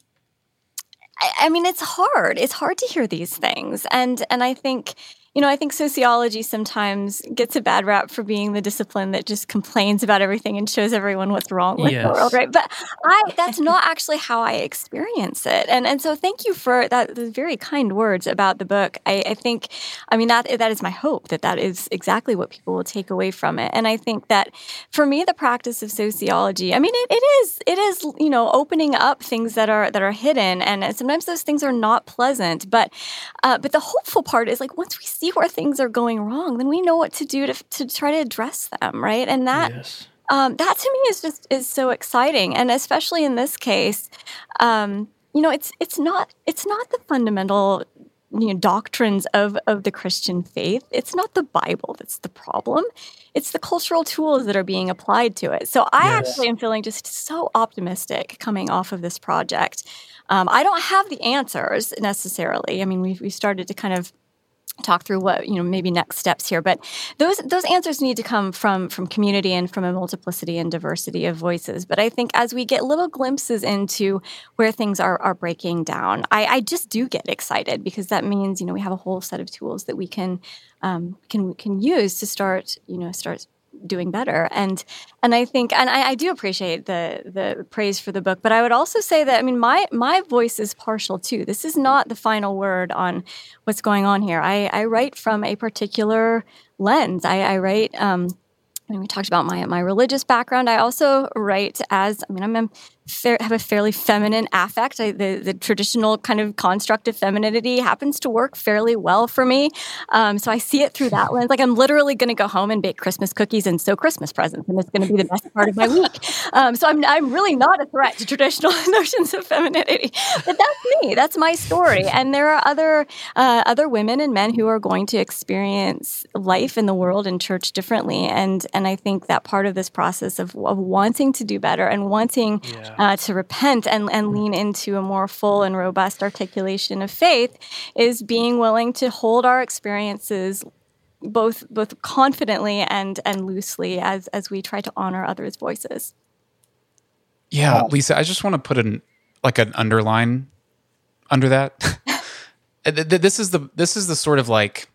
I, I mean, it's hard. It's hard to hear these things, and and I think. You know, I think sociology sometimes gets a bad rap for being the discipline that just complains about everything and shows everyone what's wrong with Yes. the world, right? But I that's not actually how I experience it. And and so thank you for that those very kind words about the book. I, I think, I mean, that that is my hope, that that is exactly what people will take away from it. And I think that for me, the practice of sociology, I mean, it, it is, it is, you know, opening up things that are that are hidden. And sometimes those things are not pleasant. But uh, but the hopeful part is like once we see where things are going wrong, then we know what to do to to try to address them, right? And that Yes. um, that to me is just is so exciting, and especially in this case, um, you know, it's it's not it's not the fundamental you know doctrines of of the Christian faith. It's not the Bible that's the problem. It's the cultural tools that are being applied to it. So I Yes. actually am feeling just so optimistic coming off of this project. Um, I don't have the answers necessarily. I mean, we've we started to kind of talk through what, you know, maybe next steps here. But those those answers need to come from from community and from a multiplicity and diversity of voices. But I think as we get little glimpses into where things are are breaking down, I, I just do get excited because that means, you know, we have a whole set of tools that we can um, can can use to start, you know, start doing better. And and I think and I, I do appreciate the the praise for the book, but I would also say that I mean my my voice is partial too. This is not the final word on what's going on here. I, I write from a particular lens. I, I write um and we talked about my my religious background. I also write as I mean I'm a fair, have a fairly feminine affect. I, the the traditional kind of construct of femininity happens to work fairly well for me. Um, so I see it through that lens. Like I'm literally going to go home and bake Christmas cookies and sew Christmas presents, and it's going to be the best part of my week. Um, so I'm I'm really not a threat to traditional notions of femininity. But that's me. That's my story. And there are other uh, other women and men who are going to experience life in the world and church differently. And and I think that part of this process of, of wanting to do better and wanting Yeah. Uh, to repent and, and lean into a more full and robust articulation of faith is being willing to hold our experiences both both confidently and and loosely as as we try to honor others' voices. Yeah, Lisa, I just want to put an like an underline under that. Th- th- this is the this is the sort of like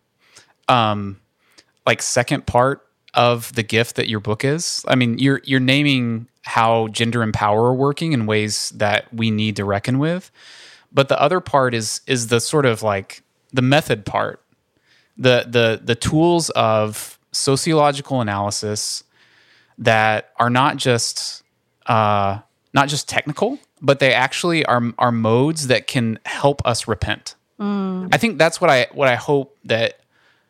um like second part of the gift that your book is. I mean, you're you're naming how gender and power are working in ways that we need to reckon with. But the other part is is the sort of like the method part. The the the tools of sociological analysis that are not just uh, not just technical, but they actually are are modes that can help us repent. Mm. I think that's what I what I hope that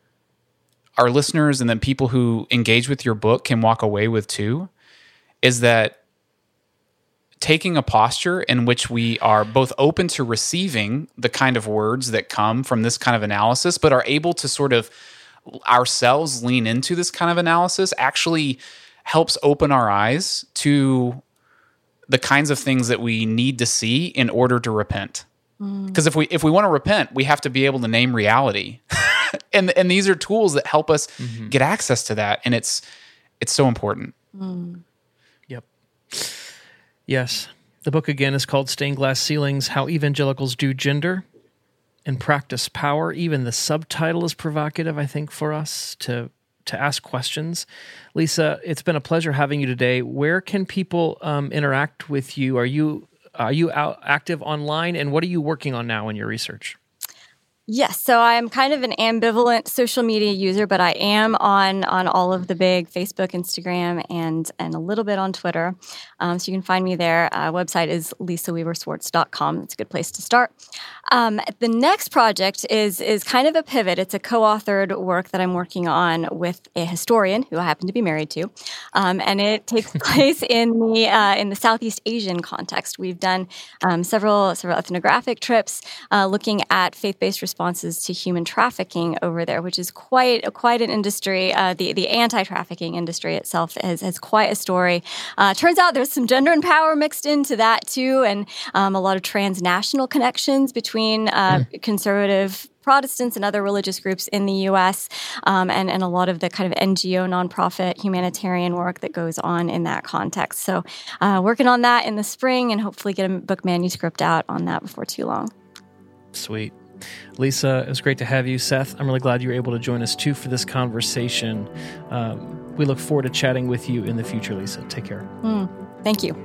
our listeners and then people who engage with your book can walk away with too, is that taking a posture in which we are both open to receiving the kind of words that come from this kind of analysis, but are able to sort of ourselves lean into this kind of analysis actually helps open our eyes to the kinds of things that we need to see in order to repent. Because mm. if we if we want to repent, we have to be able to name reality. and and these are tools that help us mm-hmm. get access to that. And it's it's so important. Mm. Yep. Yes. The book again is called Stained Glass Ceilings, How Evangelicals Do Gender and Practice Power. Even the subtitle is provocative, I think, for us to to ask questions. Lisa, it's been a pleasure having you today. Where can people um, interact with you? Are you are you out active online, and what are you working on now in your research? Yes, so I'm kind of an ambivalent social media user, but I am on on all of the big Facebook, Instagram, and and a little bit on Twitter. Um, so you can find me there. Uh, website is lisa weaver swartz dot com. It's a good place to start. Um, the next project is is kind of a pivot. It's a co-authored work that I'm working on with a historian who I happen to be married to, um, and it takes place in the uh, in the Southeast Asian context. We've done um, several several ethnographic trips uh, looking at faith-based responses to human trafficking over there, which is quite quite an industry. Uh, the the anti-trafficking industry itself has, has quite a story. Uh, turns out there's some gender and power mixed into that too, and um, a lot of transnational connections between uh, mm. conservative Protestants and other religious groups in the U S, um, and, and a lot of the kind of N G O, nonprofit, humanitarian work that goes on in that context. So uh, working on that in the spring and hopefully get a book manuscript out on that before too long. Sweet. Lisa, it was great to have you. Seth, I'm really glad you were able to join us too for this conversation. Um, we look forward to chatting with you in the future, Lisa. Take care. Mm, thank you.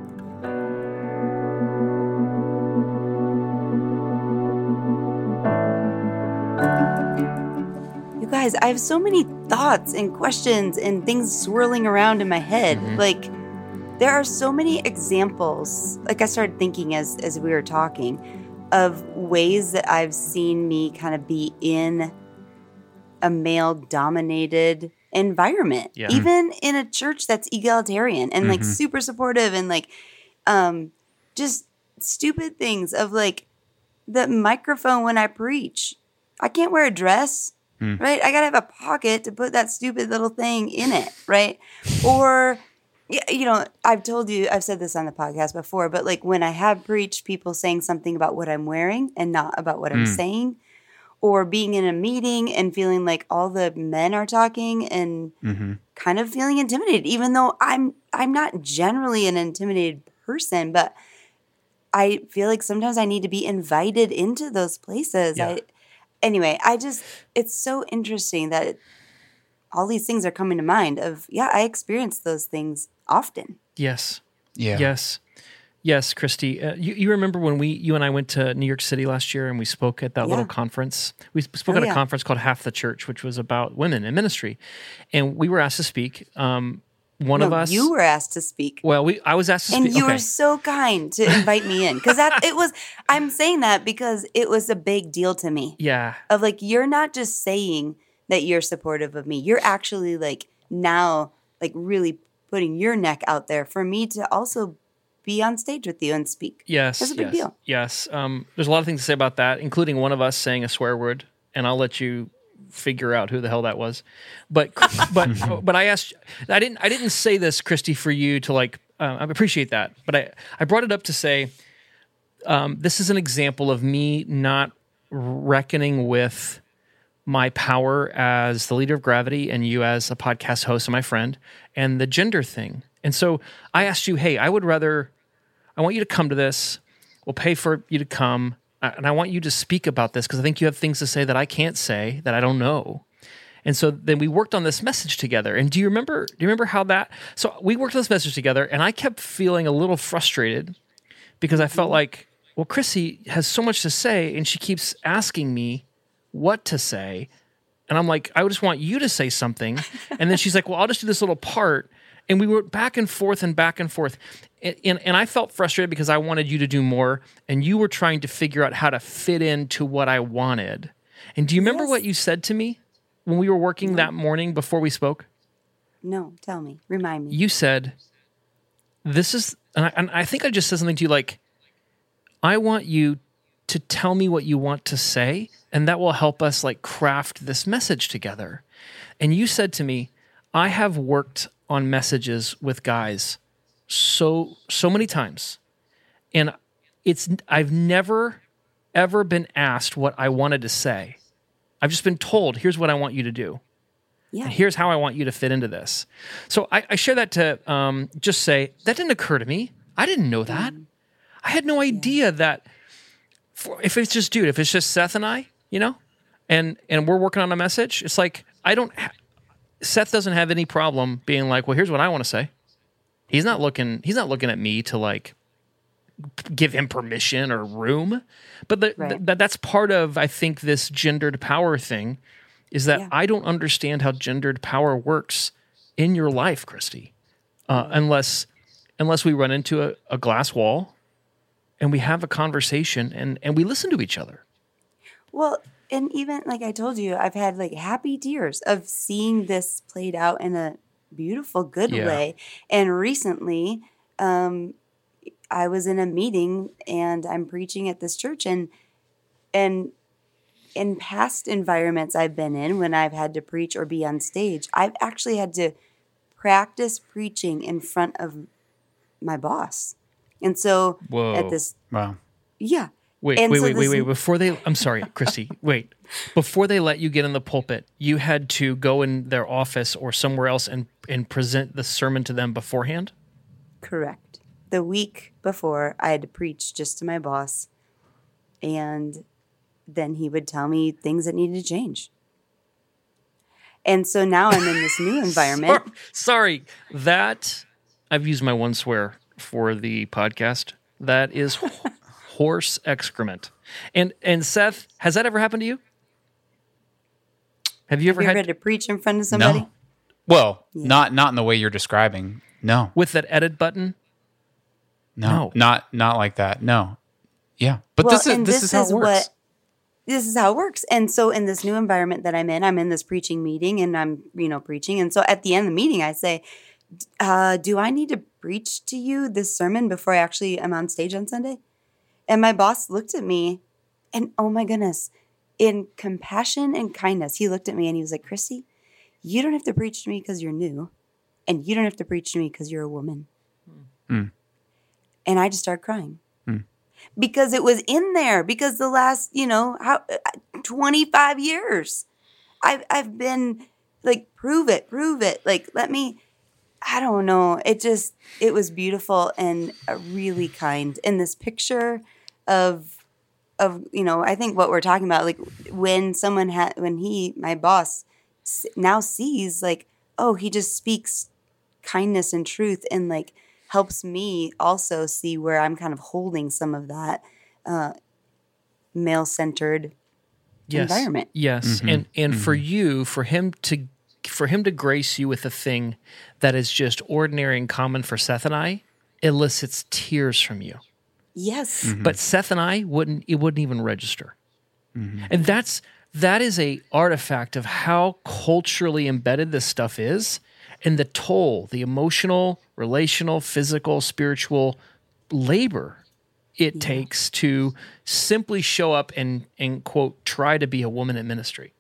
You guys, I have so many thoughts and questions and things swirling around in my head. Mm-hmm. Like, there are so many examples. Like, I started thinking as as we were talking of ways that I've seen me kind of be in a male-dominated environment, yeah. even in a church that's egalitarian and mm-hmm. like super supportive, and like um, just stupid things of like the microphone when I preach. I can't wear a dress, mm. right? I gotta have a pocket to put that stupid little thing in it, right? Or you know, I've told you, I've said this on the podcast before, but like when I have preached, people saying something about what I'm wearing and not about what mm. I'm saying, or being in a meeting and feeling like all the men are talking and mm-hmm. kind of feeling intimidated, even though I'm I'm not generally an intimidated person, but I feel like sometimes I need to be invited into those places. Yeah. I, anyway, I just, it's so interesting that it, all these things are coming to mind of, yeah, I experience those things often. Yes. Yeah. Yes. Yes, Christy. Uh, you, you remember when we, you and I went to New York City last year and we spoke at that yeah. little conference? We spoke oh, at a yeah. conference called Half the Church, which was about women in ministry. And we were asked to speak. Um, one no, of us. You were asked to speak. Well, we I was asked to and speak. And you okay. were so kind to invite me in. Because that it was, I'm saying that because it was a big deal to me. Yeah. Of like, you're not just saying that you're supportive of me. You're actually like now like really putting your neck out there for me to also be on stage with you and speak. Yes. That's a big yes, deal. Yes. Um, there's a lot of things to say about that, including one of us saying a swear word, and I'll let you figure out who the hell that was. But but but I asked, I didn't I didn't say this, Christy, for you to like. Uh, I appreciate that, but I I brought it up to say um, this is an example of me not reckoning with my power as the leader of Gravity and you as a podcast host and my friend and the gender thing. And so I asked you, hey, I would rather, I want you to come to this. We'll pay for you to come. And I want you to speak about this because I think you have things to say that I can't say, that I don't know. And so then we worked on this message together. And do you remember, do you remember how that, so we worked on this message together and I kept feeling a little frustrated because I felt like, well, Chrissy has so much to say and she keeps asking me what to say. And I'm like, I just want you to say something. And then she's like, well, I'll just do this little part. And we were back and forth and back and forth. And, and, and I felt frustrated because I wanted you to do more. And you were trying to figure out how to fit into what I wanted. And do you remember yes. what you said to me when we were working no. that morning before we spoke? No, tell me. Remind me. You said, this is, and I, and I think I just said something to you like, I want you to tell me what you want to say, and that will help us like craft this message together. And you said to me, I have worked on messages with guys so so many times, and it's I've never ever been asked what I wanted to say. I've just been told, here's what I want you to do. Yeah. And here's how I want you to fit into this. So I, I share that to um, just say, that didn't occur to me. I didn't know that. Mm. I had no idea yeah. that for, if it's just, dude, if it's just Seth and I, you know, and and we're working on a message, it's like, I don't, ha- Seth doesn't have any problem being like, well, here's what I want to say. He's not looking, he's not looking at me to like give him permission or room. But the, Right. th- that's part of, I think, this gendered power thing is that Yeah. I don't understand how gendered power works in your life, Christy, uh, unless unless we run into a, a glass wall and we have a conversation and, and we listen to each other. Well, and even like I told you, I've had like happy tears of seeing this played out in a beautiful, good Yeah. way. And recently, um, I was in a meeting and I'm preaching at this church, and and in past environments I've been in when I've had to preach or be on stage, I've actually had to practice preaching in front of my boss. And so Whoa. at this, Wow. yeah. Wait, And wait, so wait, wait, this- wait. Before they, I'm sorry, Christy, wait. Before they let you get in the pulpit, you had to go in their office or somewhere else and, and present the sermon to them beforehand? Correct. The week before, I had to preach just to my boss, and then he would tell me things that needed to change. And so now I'm in this new environment. Sorry, that, I've used my one swear for the podcast. That is ho- horse excrement. And and Seth, has that ever happened to you? Have you ever Have you had ever had to preach in front of somebody? No. Well, not not in the way you're describing. No. with that edit button? No. No. Not not like that. No. Yeah. But Well, this is and this, is how it works. what this is how it works. And so in this new environment that I'm in, I'm in this preaching meeting and I'm, you know, preaching. And so at the end of the meeting, I say, uh, do I need to preach to you this sermon before I actually am on stage on Sunday? And my boss looked at me and, oh my goodness, in compassion and kindness, he looked at me and he was like, Christy, you don't have to preach to me because you're new. And you don't have to preach to me because you're a woman. Mm. And I just started crying. Mm. Because it was in there. Because the last, you know, how twenty-five years, I've I've been like, prove it, prove it. Like, let me. I don't know. It just it was beautiful and uh, really kind. And this picture of of you know, I think what we're talking about, like when someone had when he my boss s- now sees like, oh, he just speaks kindness and truth and like helps me also see where I'm kind of holding some of that uh, male-centered environment. Yes, and and for you, for him to for him to grace you with a thing that is just ordinary and common for Seth and I, elicits tears from you. Yes. But Seth and I wouldn't it wouldn't even register. And that's that is a artifact of how culturally embedded this stuff is and the toll, the emotional, relational, physical, spiritual labor it takes to simply show up and and quote try to be a woman in ministry.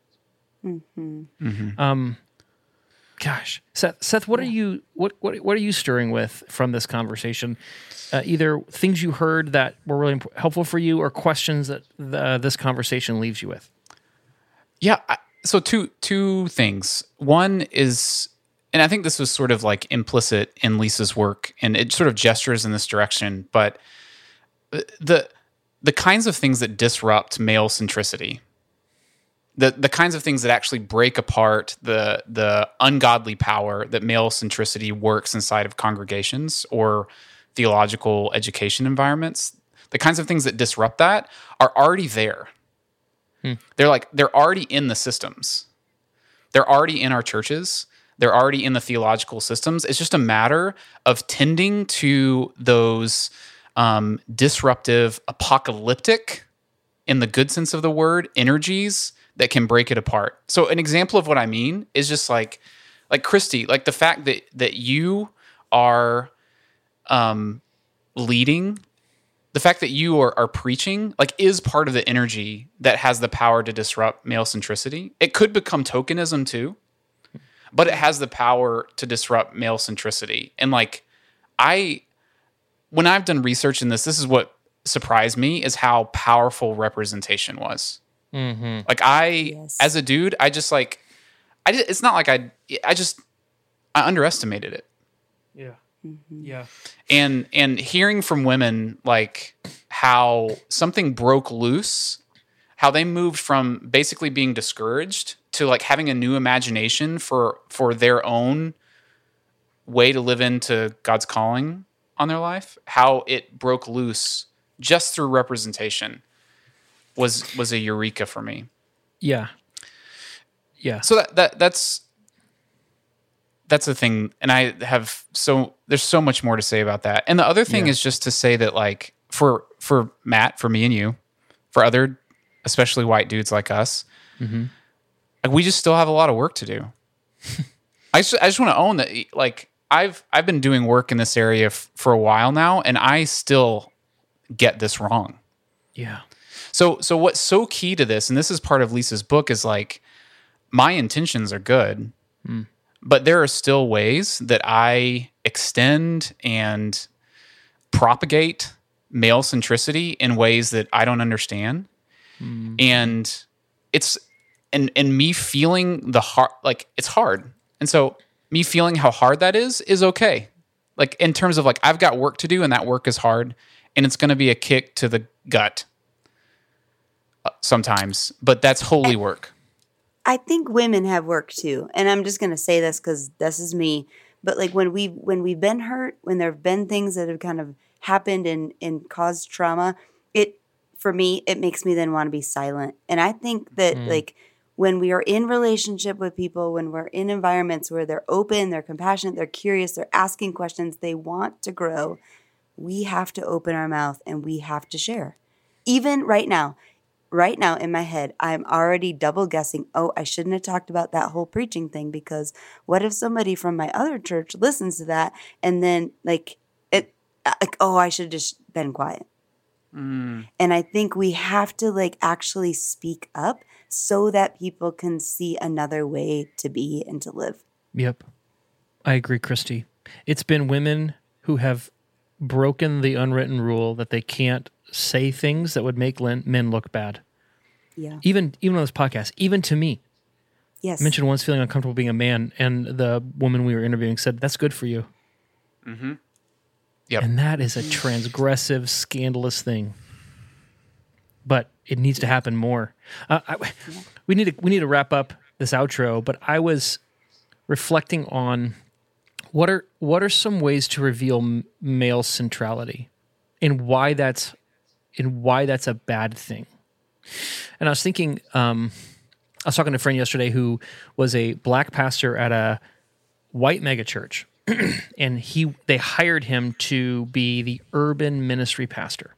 Um gosh, Seth, Seth, what are you what, what what are you stirring with from this conversation? Uh, either things you heard that were really imp- helpful for you, or questions that uh, this conversation leaves you with. Yeah. I, so two two things. One is, and I think this was sort of like implicit in Lisa's work, and it sort of gestures in this direction. But the the kinds of things that disrupt male centricity, the the kinds of things that actually break apart the the ungodly power that male centricity works inside of congregations or theological education environments, the kinds of things that disrupt that are already there. Hmm. They're like, they're already in the systems. They're already in our churches. They're already in the theological systems. It's just a matter of tending to those um, disruptive, apocalyptic, in the good sense of the word, energies that can break it apart. So an example of what I mean is just like, like Christy, like the fact that that you are um, leading, the fact that you are, are preaching, like, is part of the energy that has the power to disrupt male centricity. It could become tokenism too, but it has the power to disrupt male centricity. And like, I, when I've done research in this, this is what surprised me, is how powerful representation was. Mm-hmm. Like I, Yes. as a dude, I just like, I just, it's not like I, I just, I underestimated it. Yeah. Yeah. And, and hearing from women, like how something broke loose, how they moved from basically being discouraged to like having a new imagination for, for their own way to live into God's calling on their life, how it broke loose just through representation was was a eureka for me. Yeah. Yeah. So that, that that's that's the thing, and I have so there's so much more to say about that. And the other thing Yeah. is just to say that, like, for for Matt, for me and you, for other, especially white dudes like us, Mm-hmm. like, we just still have a lot of work to do. I just I just want to own that. Like, I've I've been doing work in this area f- for a while now, and I still get this wrong. Yeah. So so what's so key to this, and this is part of Lisa's book, is like, my intentions are good, Mm. but there are still ways that I extend and propagate male centricity in ways that I don't understand. Mm. And it's and and me feeling the hard, like, it's hard. And so me feeling how hard that is is okay. Like, in terms of, like, I've got work to do, and that work is hard, and it's going to be a kick to the gut uh, sometimes, but that's holy work. I think women have work too, and I'm just gonna say this because this is me. But like when we when we've been hurt, when there have been things that have kind of happened and and caused trauma, it for me it makes me then want to be silent. And I think that Mm. like when we are in relationship with people, when we're in environments where they're open, they're compassionate, they're curious, they're asking questions, they want to grow, we have to open our mouth and we have to share. Even right now. Right now in my head, I'm already double guessing, oh, I shouldn't have talked about that whole preaching thing, because what if somebody from my other church listens to that and then like it like, oh, I should have just been quiet. Mm. And I think we have to like actually speak up so that people can see another way to be and to live. Yep. I agree, Christy. It's been women who have broken the unwritten rule that they can't say things that would make len- men look bad. Yeah. Even even on this podcast, even to me. Yes. I mentioned once feeling uncomfortable being a man, and the woman we were interviewing said, "That's good for you." Mm-hmm. Yep. And that is a transgressive, scandalous thing. But it needs to happen more. Uh, I, we need to we need to wrap up this outro. But I was reflecting on what are what are some ways to reveal m- male centrality, and why that's and why that's a bad thing. And I was thinking, um, I was talking to a friend yesterday who was a black pastor at a white megachurch. And he they hired him to be the urban ministry pastor.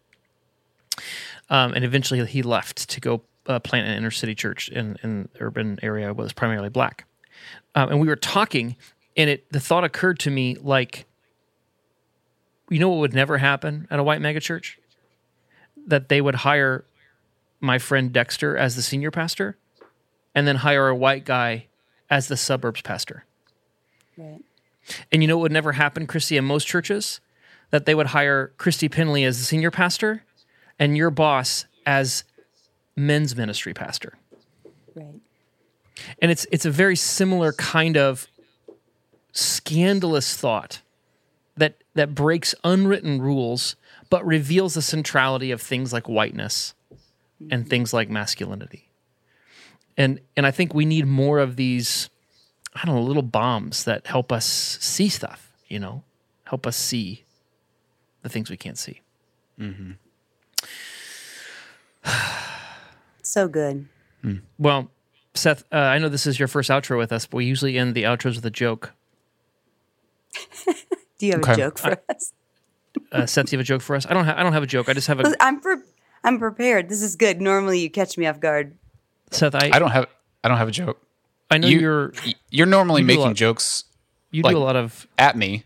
Um, and eventually he left to go uh, plant an inner city church in, in the urban area was primarily black. Um, and we were talking, and it the thought occurred to me, like, you know what would never happen at a white megachurch? That they would hire my friend Dexter as the senior pastor and then hire a white guy as the suburbs pastor. Right. And you know what would never happen, Christy, in most churches? That they would hire Christy Penley as the senior pastor and your boss as men's ministry pastor. Right. And it's it's a very similar kind of scandalous thought that that breaks unwritten rules but reveals the centrality of things like whiteness and things like masculinity. And and I think we need more of these, I don't know, little bombs that help us see stuff, you know, help us see the things we can't see. Mm-hmm. So good. Well, Seth, uh, I know this is your first outro with us, but we usually end the outros with a joke. Do you have Okay. a joke for us? Uh, Seth, do you have a joke for us? I don't. Ha- I don't have a joke. I just have a. I'm pre- I'm prepared. This is good. Normally you catch me off guard. Seth, I. I don't have I don't have a joke. I know you- you're. You're normally You do a making lot. jokes You like- do a lot of. at me.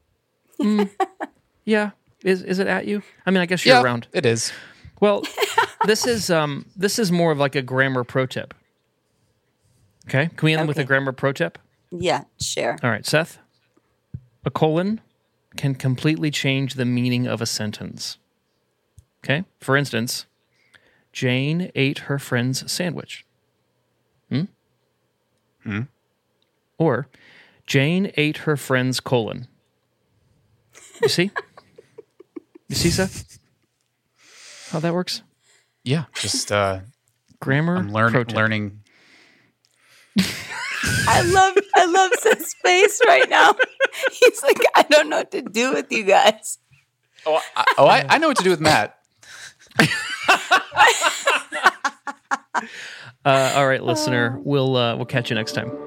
Yeah. Is is it at you? I mean, I guess you're Yeah, around. it is. Well, this is um this is more of like a grammar pro tip. Okay, can we end with a Okay. grammar pro tip? Yeah, share. All right, Seth. A colon can completely change the meaning of a sentence. Okay, for instance, Jane ate her friend's sandwich. Hmm. Hmm? Or Jane ate her friend's colon. You see? You see, Seth? How that works? Yeah, just uh, Grammar I'm learning pro tip. learning I love I love Seth's face right now. He's like, I don't know what to do with you guys. Oh, I, oh, I, I know what to do with Matt. uh, all right, listener. We'll uh, we'll catch you next time.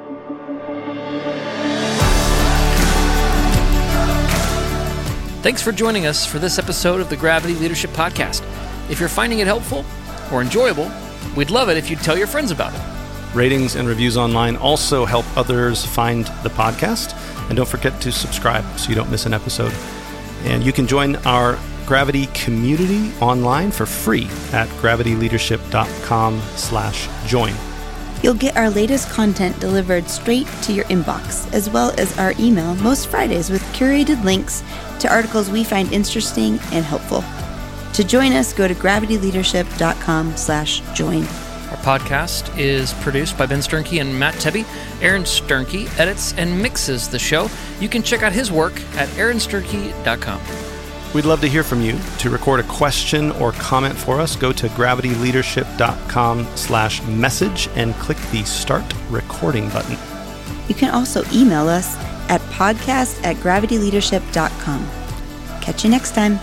Thanks for joining us for this episode of the Gravity Leadership Podcast. If you're finding it helpful or enjoyable, we'd love it if you'd tell your friends about it. Ratings and reviews online also help others find the podcast. And don't forget to subscribe so you don't miss an episode. And you can join our Gravity community online for free at gravityleadership.com slash join. You'll get our latest content delivered straight to your inbox, as well as our email most Fridays with curated links to articles we find interesting and helpful. To join us, go to gravityleadership.com slash join. Our podcast is produced by Ben Sternke and Matt Tebbe. Aaron Sternke edits and mixes the show. You can check out his work at aaron sternke dot com. We'd love to hear from you. To record a question or comment for us, go to gravityleadership.com slash message and click the Start Recording button. You can also email us at podcast at gravityleadership dot com. Catch you next time.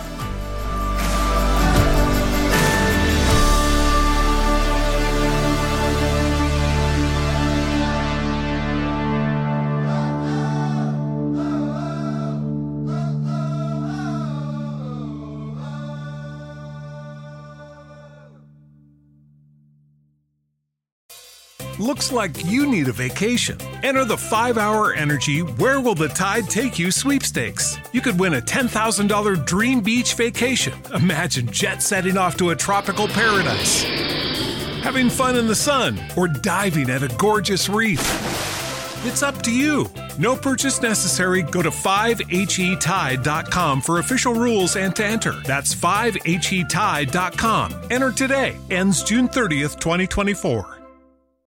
Looks like you need a vacation. Enter the five hour Energy Where Will the Tide Take You sweepstakes. You could win a ten thousand dollars dream beach vacation. Imagine jet setting off to a tropical paradise, having fun in the sun, or diving at a gorgeous reef. It's up to you. No purchase necessary. Go to five H E tide dot com for official rules and to enter. That's five H E tide dot com. Enter today. Ends June thirtieth, twenty twenty-four.